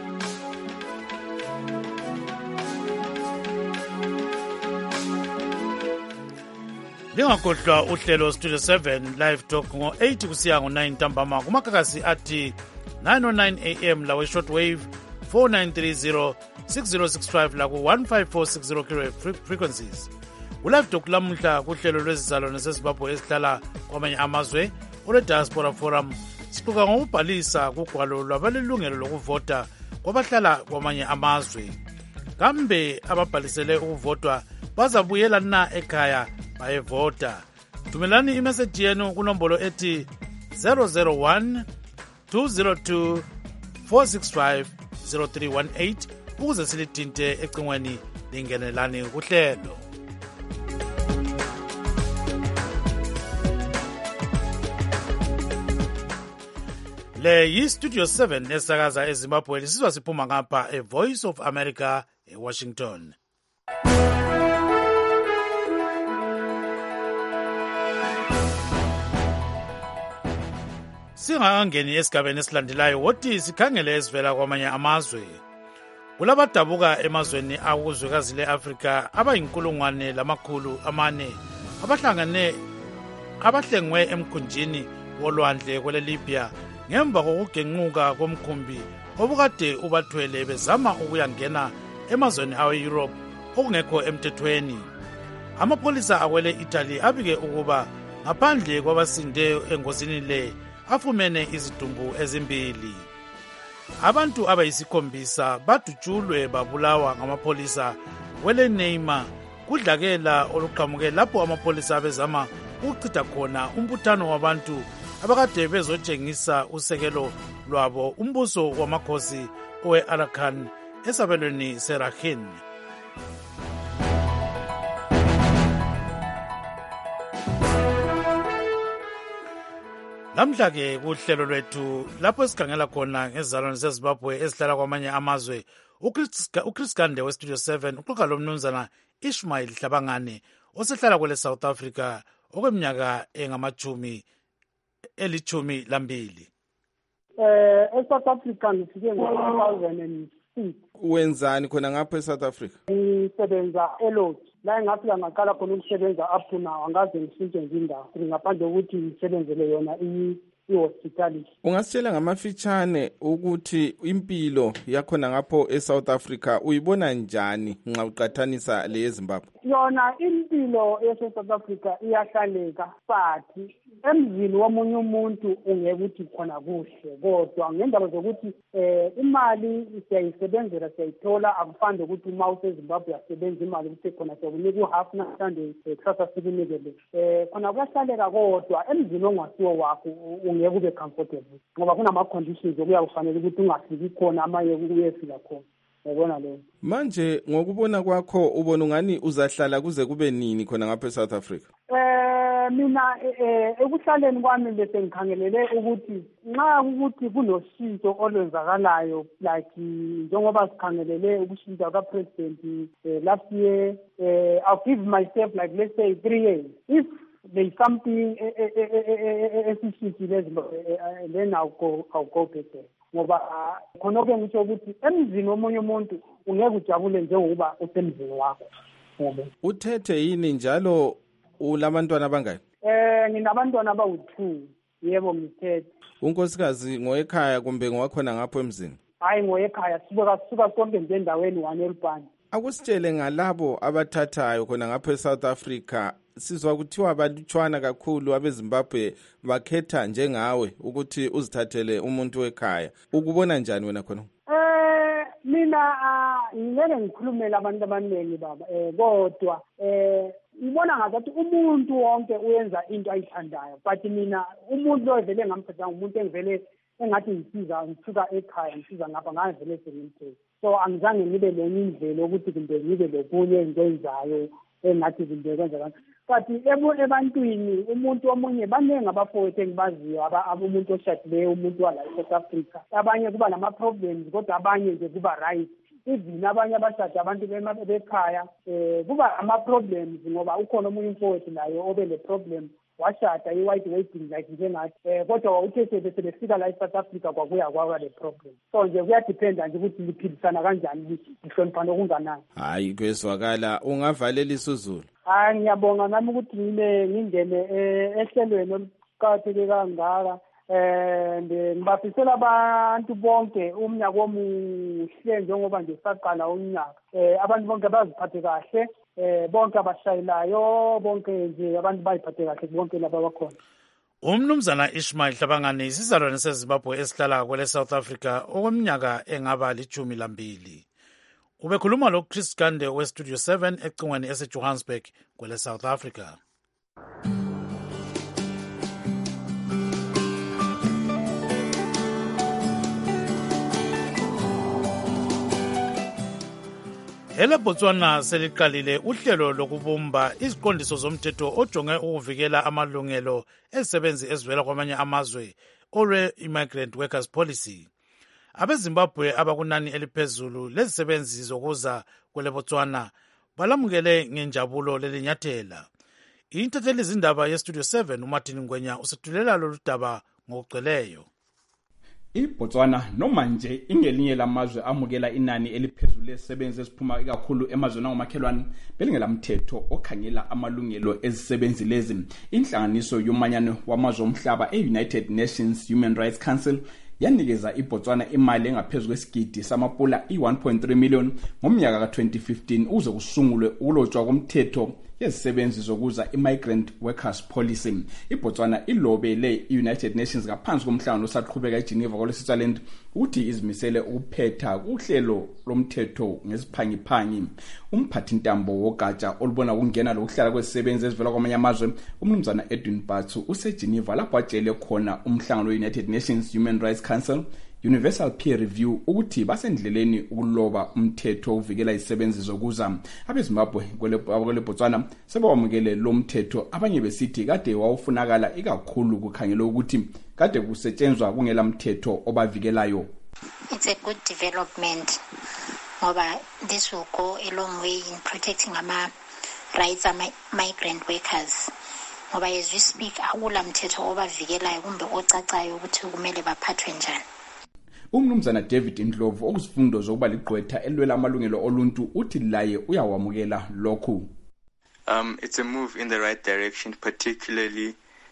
Lingakhohlwa uhlelo Studio 7 Live Talk ngo-8 kusiya ngo-9 ntambama kumakakasi athi 909 AM lawe shortwave 4930 6065 la ku-15460 kHz frequencies. Ulive Talk lamuhla kuhlelo lwezizalwane zeZimbabwe ezihlala kwamanye amazwe olwe-Diaspora Forum sixoxa ngokubhalisa kugwalo lwabalelungelo lokuvota kwabahlala kwamanye amazwe. Kambe ababhalisele ukuvotwa bazabuyela na ekhaya bayevota? Thumelani imeseji yenu kunombolo ethi 001 202 465 0318 ukuze silithinte ecingweni lingenelani kuhlelo. Le yi-Studio 7 esakaza eZimbabwe lisizwa siphuma ngapha eVoice of America eWashington. Singakangeni esigabeni esilandelayo wothi sikhangele esivela kwamanye amazwe. Kulabadabuka emazweni akuzwekazi le-Afrika abayinkulungwane lamakhulu amane abahlengwe emkhunjini wolwandle kwele Libya ngemva kokugenquka komkhumbi obukade ubathwele bezama ukuyangena emazweni awe-Europe okungekho emthethweni. Amapholisa akwele Italy abike ukuba ngaphandle kwabasinde engozini le afumene izidumbu ezimbili. Abantu abayisikhombisa badutshulwe babulawa ngamapholisa kwele Neymar kudlakela oluqhamuke lapho amapholisa abezama ukuchitha khona umbuthano wabantu abakade bezotshengisa usekelo lwabo umbuso wamakhosi owe-Arakan esabelweni seRakhine. Lamhla-ke kuhlelo lwethu lapho esikhangela khona ngezizalwane zeZimbabwe ezihlala kwamanye amazwe, uChris Gande weStudio 7 uxoxa lomnumzana Ishmael Hlabangane osehlala kwele South Africa okweminyaka engamachumi elithumi lambili. eSouth Africa ngifike ngo-2006. Wenzani khona ngapha eSouth Africa? Ngisebenza elot la engafika ngaqala khona ukusebenza up to now, angaze ngishintshe nje indawo ngaphandle kokuthi ngisebenzele yona i-hospitality. Ungasitshela ngamafitshane ukuthi impilo yakhona ngapho eSouth Africa uyibona njani nxa uqathanisa le eZimbabwe? Yona impilo eSouth Africa iyahlaleka futhi emzini womunye umuntu ungeke uthi khona kuhle, kodwa ngendaba zokuthi imali siyayisebenzela siyayithola, akufani ukuthi uma useZimbabwe uyasebenza imali ukuthi khona siyakunika u-half namhlanje kusasa sikunikele. Khona kuyahlaleka, kodwa emzini ongasiwo wakho ungeke ube comfortable ngoba kunama-conditions okuya kufanele ukuthi ungafiki khona amanye kuyefika khona. Yabona leyo. Manje ngokubona kwakho ubona ungani uzahlala kuze kube nini khona ngapha eSouth Africa? Mina ekuhlaleni kwami bese ngikhangelele ukuthi nxa ukuthi kunoshintsho olwenzakalayo like njengoba sikhangelele ukushintsha kwa-president last year, I'll give myself like let's say 3 years. If there is something esishintshile then I'll go back there. Ngoba khona-ke ngisho ukuthi emzini womunye umuntu ungeke ujabule njengoba usemzini wakho. Uthethe yini njalo ulabantwana abangaki? Nginabantwana abawu-2. Yebo ngithethe. Unkosikazi ngoekhaya kumbe ngowakhona ngapho emzini? Hayi ngoekhaya, sisuka sonke nje endaweni 1 eLupane. Akusitshele ngalabo abathathayo khona ngapho eSouth Africa. Sizwa kuthiwa balutshwana kakhulu abeZimbabwe bakhetha njengawe ukuthi uzithathele umuntu wekhaya. Ukubona njani wena khona? Mina ngeke ngikhulumele abantu abaningi baba, kodwa ngibona ngathi umuntu wonke uyenza into ayithandayo, but mina umuntu lo vele ngamthatha umuntu engivele engathi ngisuka ekhaya ngisiza ngapha ngavele sengimthethe. So angizange ngibe lenye indlela ukuthi kumbe ngibe lokunye engikwenzayo engathi kumbe kwenza kanjani. But ebantwini umuntu omunye baningi abafowethu engibaziyo umuntu oshadileyo, umuntu wala eSouth Africa. Abanye kuba nama-problems kodwa abanye nje kuba right. Even abanye abashada abantu bekhaya kuba ama-problems ngoba ukhona omunye umfowethu nayo obe le-problem washada i-white wedding like njengathi kodwa uthethe bese befika la eSouth Africa kwakuya kwaba le problem. So nje kuyadependa nje ukuthi liphilisana kanjani, lihloniphana okunganani. Hayi kwezwakala, ungavalela isizulu. Hayi ngiyabonga nami ukuthi ngingene ehlelweni oluqakatheke kangaka. Ngibafisela abantu bonke umnyaka omuhle njengoba nje saqala unyaka. Abantu bonke baziphathe kahle, bonke abashayelayo, bonke nje abantu bayiphathe kahle bonke laba bakhona. Umnumzana Ishmael Hlabangani isizalwane seZimbabwe esihlala kwele South Africa okweminyaka engaba 12. Ubekhuluma lo Chris Gande weStudio 7 ecingweni eseJohannesburg kwele South Africa. ELeBotswana seliqalile uhlelo lokubumba iziqondiso zomthetho ojonge ukuvikela amalungelo ezisebenzi ezivela kwamanye amazwe Immigrant Workers Policy. AbeZimbabwe abakunani eliphezulu lezisebenzi zokuza kweleBotswana balamukele ngenjabulo lelinyathela. Intatheli izindaba yeStudio 7 uMartin Ngwenya usethulela lolu daba ngokugcweleyo. iBotswana noma nje ingelinye lamazwe amukela inani eliphezulu lezisebenzi eziphuma ikakhulu emazweni angomakhelwane belingela mthetho okhangela amalungelo ezisebenzi lezi. Inhlanganiso yomanyano wamazwe omhlaba eUnited Nations Human Rights Council yanikeza iBotswana imali engaphezulu kwesigidi samapula i-1.3 million ngomnyaka ka-2015 ukuze kusungulwe ukulotshwa komthetho yezisebenzi zokuza Immigrant Workers Policy. iBotswana ilobele i-United Nations ngaphansi komhlangano osaqhubeka eGeneva kweleSwitzerland ukuthi izimisele ukuphetha kuhlelo lomthetho ngesiphangiphangi. Umphathintambo wogatsha olubona ukungena lokuhlala kwezisebenzi ezivela kwamanye amazwe umnumzana Edwin Batsu useGeneva lapho atshele khona umhlangano we-United Nations Human Rights Council Universal Peer Review ukuthi basendleleni ukuloba umthetho ovikela izisebenzi zokuza. AbeZimbabwe kweleBotswana sebawamukele lo mthetho, abanye besithi kade wawufunakala ikakhulu kukhangela ukuthi kade kusetshenzwa kungela mthetho obavikelayo. It's a good development ngoba this will go a long way in protecting our rights of migrant workers. Ngoba as we speak akula mthetho obavikelayo kumbe ocacayo ukuthi kumele baphathwe njani. Umnumzana David Ndlovu okuzifundo zokuba ligqwetha elwela amalungelo oluntu uthi laye uyawamukela lokhu. It's a move in the right direction, particularly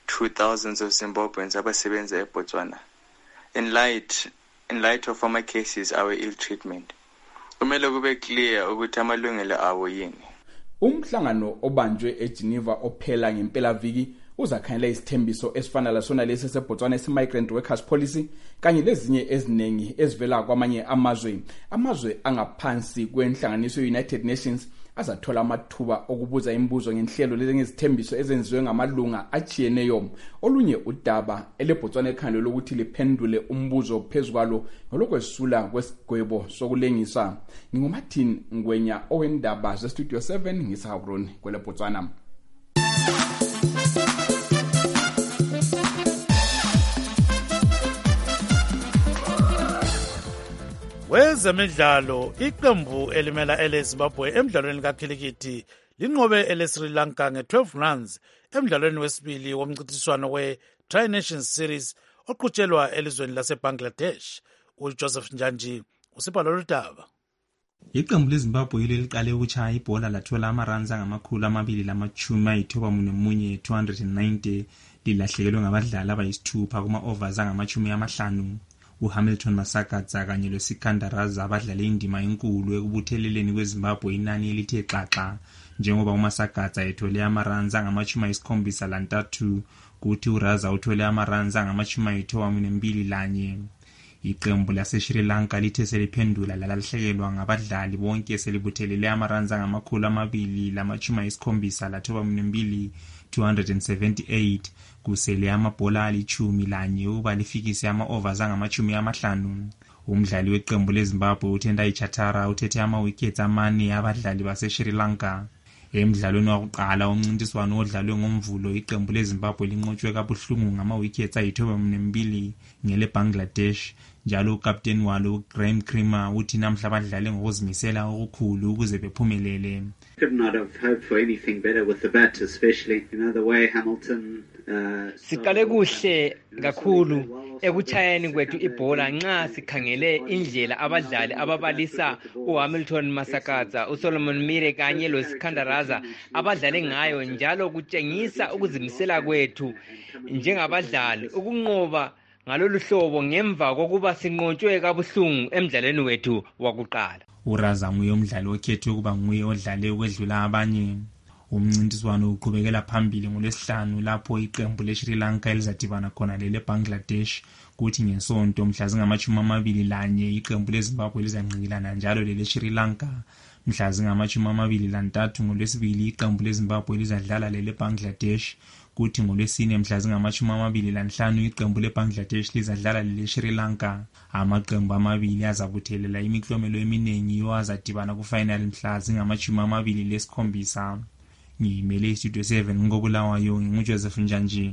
thousands of Zimbabweans abasebenza eBotswana. In light of former cases our ill treatment, kumele kube clear ukuthi amalungelo abo yini. Umhlangano obanjwe eGeneva ophela ngempela viki uzakhanyela isithembiso esifana lasona lesi seBotswana esi-migrant workers policy kanye lezinye eziningi ezivela kwamanye amazwe angaphansi kwenhlanganiso ye-United Nations azathola amathuba okubuza imibuzo ngenhlelo lezingezithembiso ezenziwe ngamalunga achiyeneyo. Olunye udaba eleBotswana ekhando lokuthi liphendule umbuzo phezukalo ngolokwesula kwesigwebo sokulengisa. NginguMartin Ngwenya owendaba zeStudio 7 ngisabroni kweleBotswana. Wezemidlalo, iqembu elimela eleZimbabwe emidlalweni kakhilikithi linqobe eleSri Lanka nge-12 runs emidlalweni wesibili womncintiswano we-Tri Nations Series oqhutshelwa elizweni laseBangladesh. uJoseph Njanji usipha lolu daba. Iqembu leZimbabwe liqale ukuchaya ibhola lathola ama-runs angama-291 290 lilahlekelwe ngabadlali abayisithupha kuma-overs angama-50. uHamilton Masakadza kanye loSikandaraza abadlale indima enkulu ekubutheleleni kweZimbabwe inani elithe xaxa, njengoba uMasakadza ethole ama-runs angama-73 kuthi uRaza uthole ama-runs angama-92. Iqembu laseSri Lanka lithe seliphendula lalahlekelwa ngabadlali bonke selibuthelele ama-runs angama-278 278 kusele amabhola ali-11 uba lifikise ama-overs angama-50. Umdlali weqembu leZimbabwe uTendai Chatara uthethe ama-wickets 4 abadlali baseSri Lanka. Emidlalweni wakuqala umncintiswano odlalwe ngoMvulo iqembu leZimbabwe linqotshwe kabuhlungu ngama-wickets 92 ngeleBangladesh. Njalo ukapteni walo Graham Creamer uthi namhla abadlale ngokuzimisela okukhulu ukuze bephumelele. Could not have hoped for anything better with the bat, especially the way Hamilton siqale kuhle kakhulu ekuchayeni kwethu ibhola nxa sikhangele indlela abadlali ababalisa uHamilton Masakadza, uSolomon Mire kanye loSikandaraza abadlale ngayo, njalo kutshengisa ukuzimisela kwethu njengabadlali ukunqoba ngalolu hlobo ngemva kokuba sinqotshwe kabuhlungu emidlalweni wethu wakuqala. uRaza nguye umdlali okhethwe ukuba nguye odlale ukwedlula abanye. Umncintiswano uqhubekela phambili ngoLwesihlanu lapho iqembu leSri Lanka elizadibana khona leBangladesh, kuthi ngesonto mhla zingama-21 iqembu leZimbabwe lizanqikilana njalo leSri Lanka. Mhla zingama-23 ngoLwesibili iqembu leZimbabwe lizadlala leBangladesh, kuthi ngoLwesine mhla zingama-25 iqembu leBangladesh lizadlala leSri Lanka. Amaqembu amabili azabuthelela imiklomelo eminingi azadibana kufinal mhla zingama-27. Ngimele iStudio 7 ngobulawayo nguJoseph Njanji.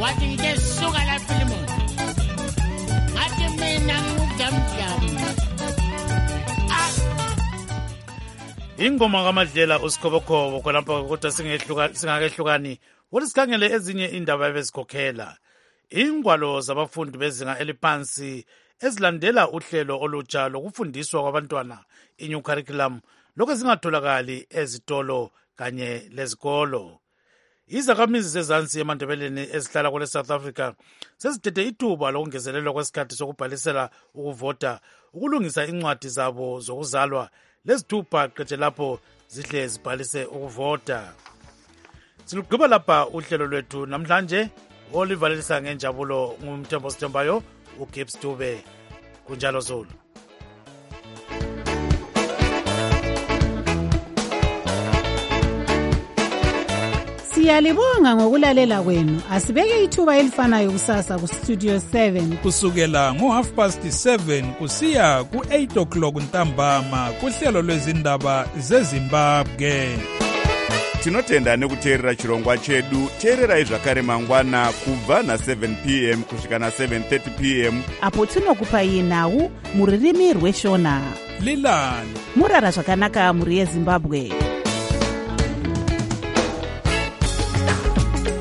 wathi ngike suka lapha limuntu ngathi mina ngudamdam. Ingoma kaMadlela uSikhobokhoko khonapha kodwa singakehlukani ukuthi sikhangele ezinye indaba ebezikhokhela. Ingwalo zabafundi bezinga eliphansi ezilandela uhlelo olutsha lokufundiswa kwabantwana i-new curriculum lokho zingatholakali ezitolo kanye lezikolo. Izakhamizi zezansi emandebeleni ezihlala kwele South Africa sezithethe ithuba lokungezelelwa kwesikhathi sokubhalisela ukuvota ukulungisa incwadi zabo zokuzalwa lezithupha qede lapho zihle zibhalise ukuvota. Silugqiba lapha uhlelo lwethu namhlanje olivalelisa ngenjabulo ngumthembo Sithembayo uGibbs Dube kunjalo Zulu. Siyalibonga ngokulalela kwenu. Asibeke ithuba elifanayo kusasa ku Studio 7 kusukela ngo7:30 kusiya ku8:00 ntambama kuhlelo lwezindaba zeZimbabwe. Tinotenda nekuteerera chirongwa chedu. Teererai zvakare mangwana kubva na7 p.m. kusvika na7:30 p.m. apo tinokupai nhau muririmi rweshona. Lilani murara zvakanaka muri yeZimbabwe.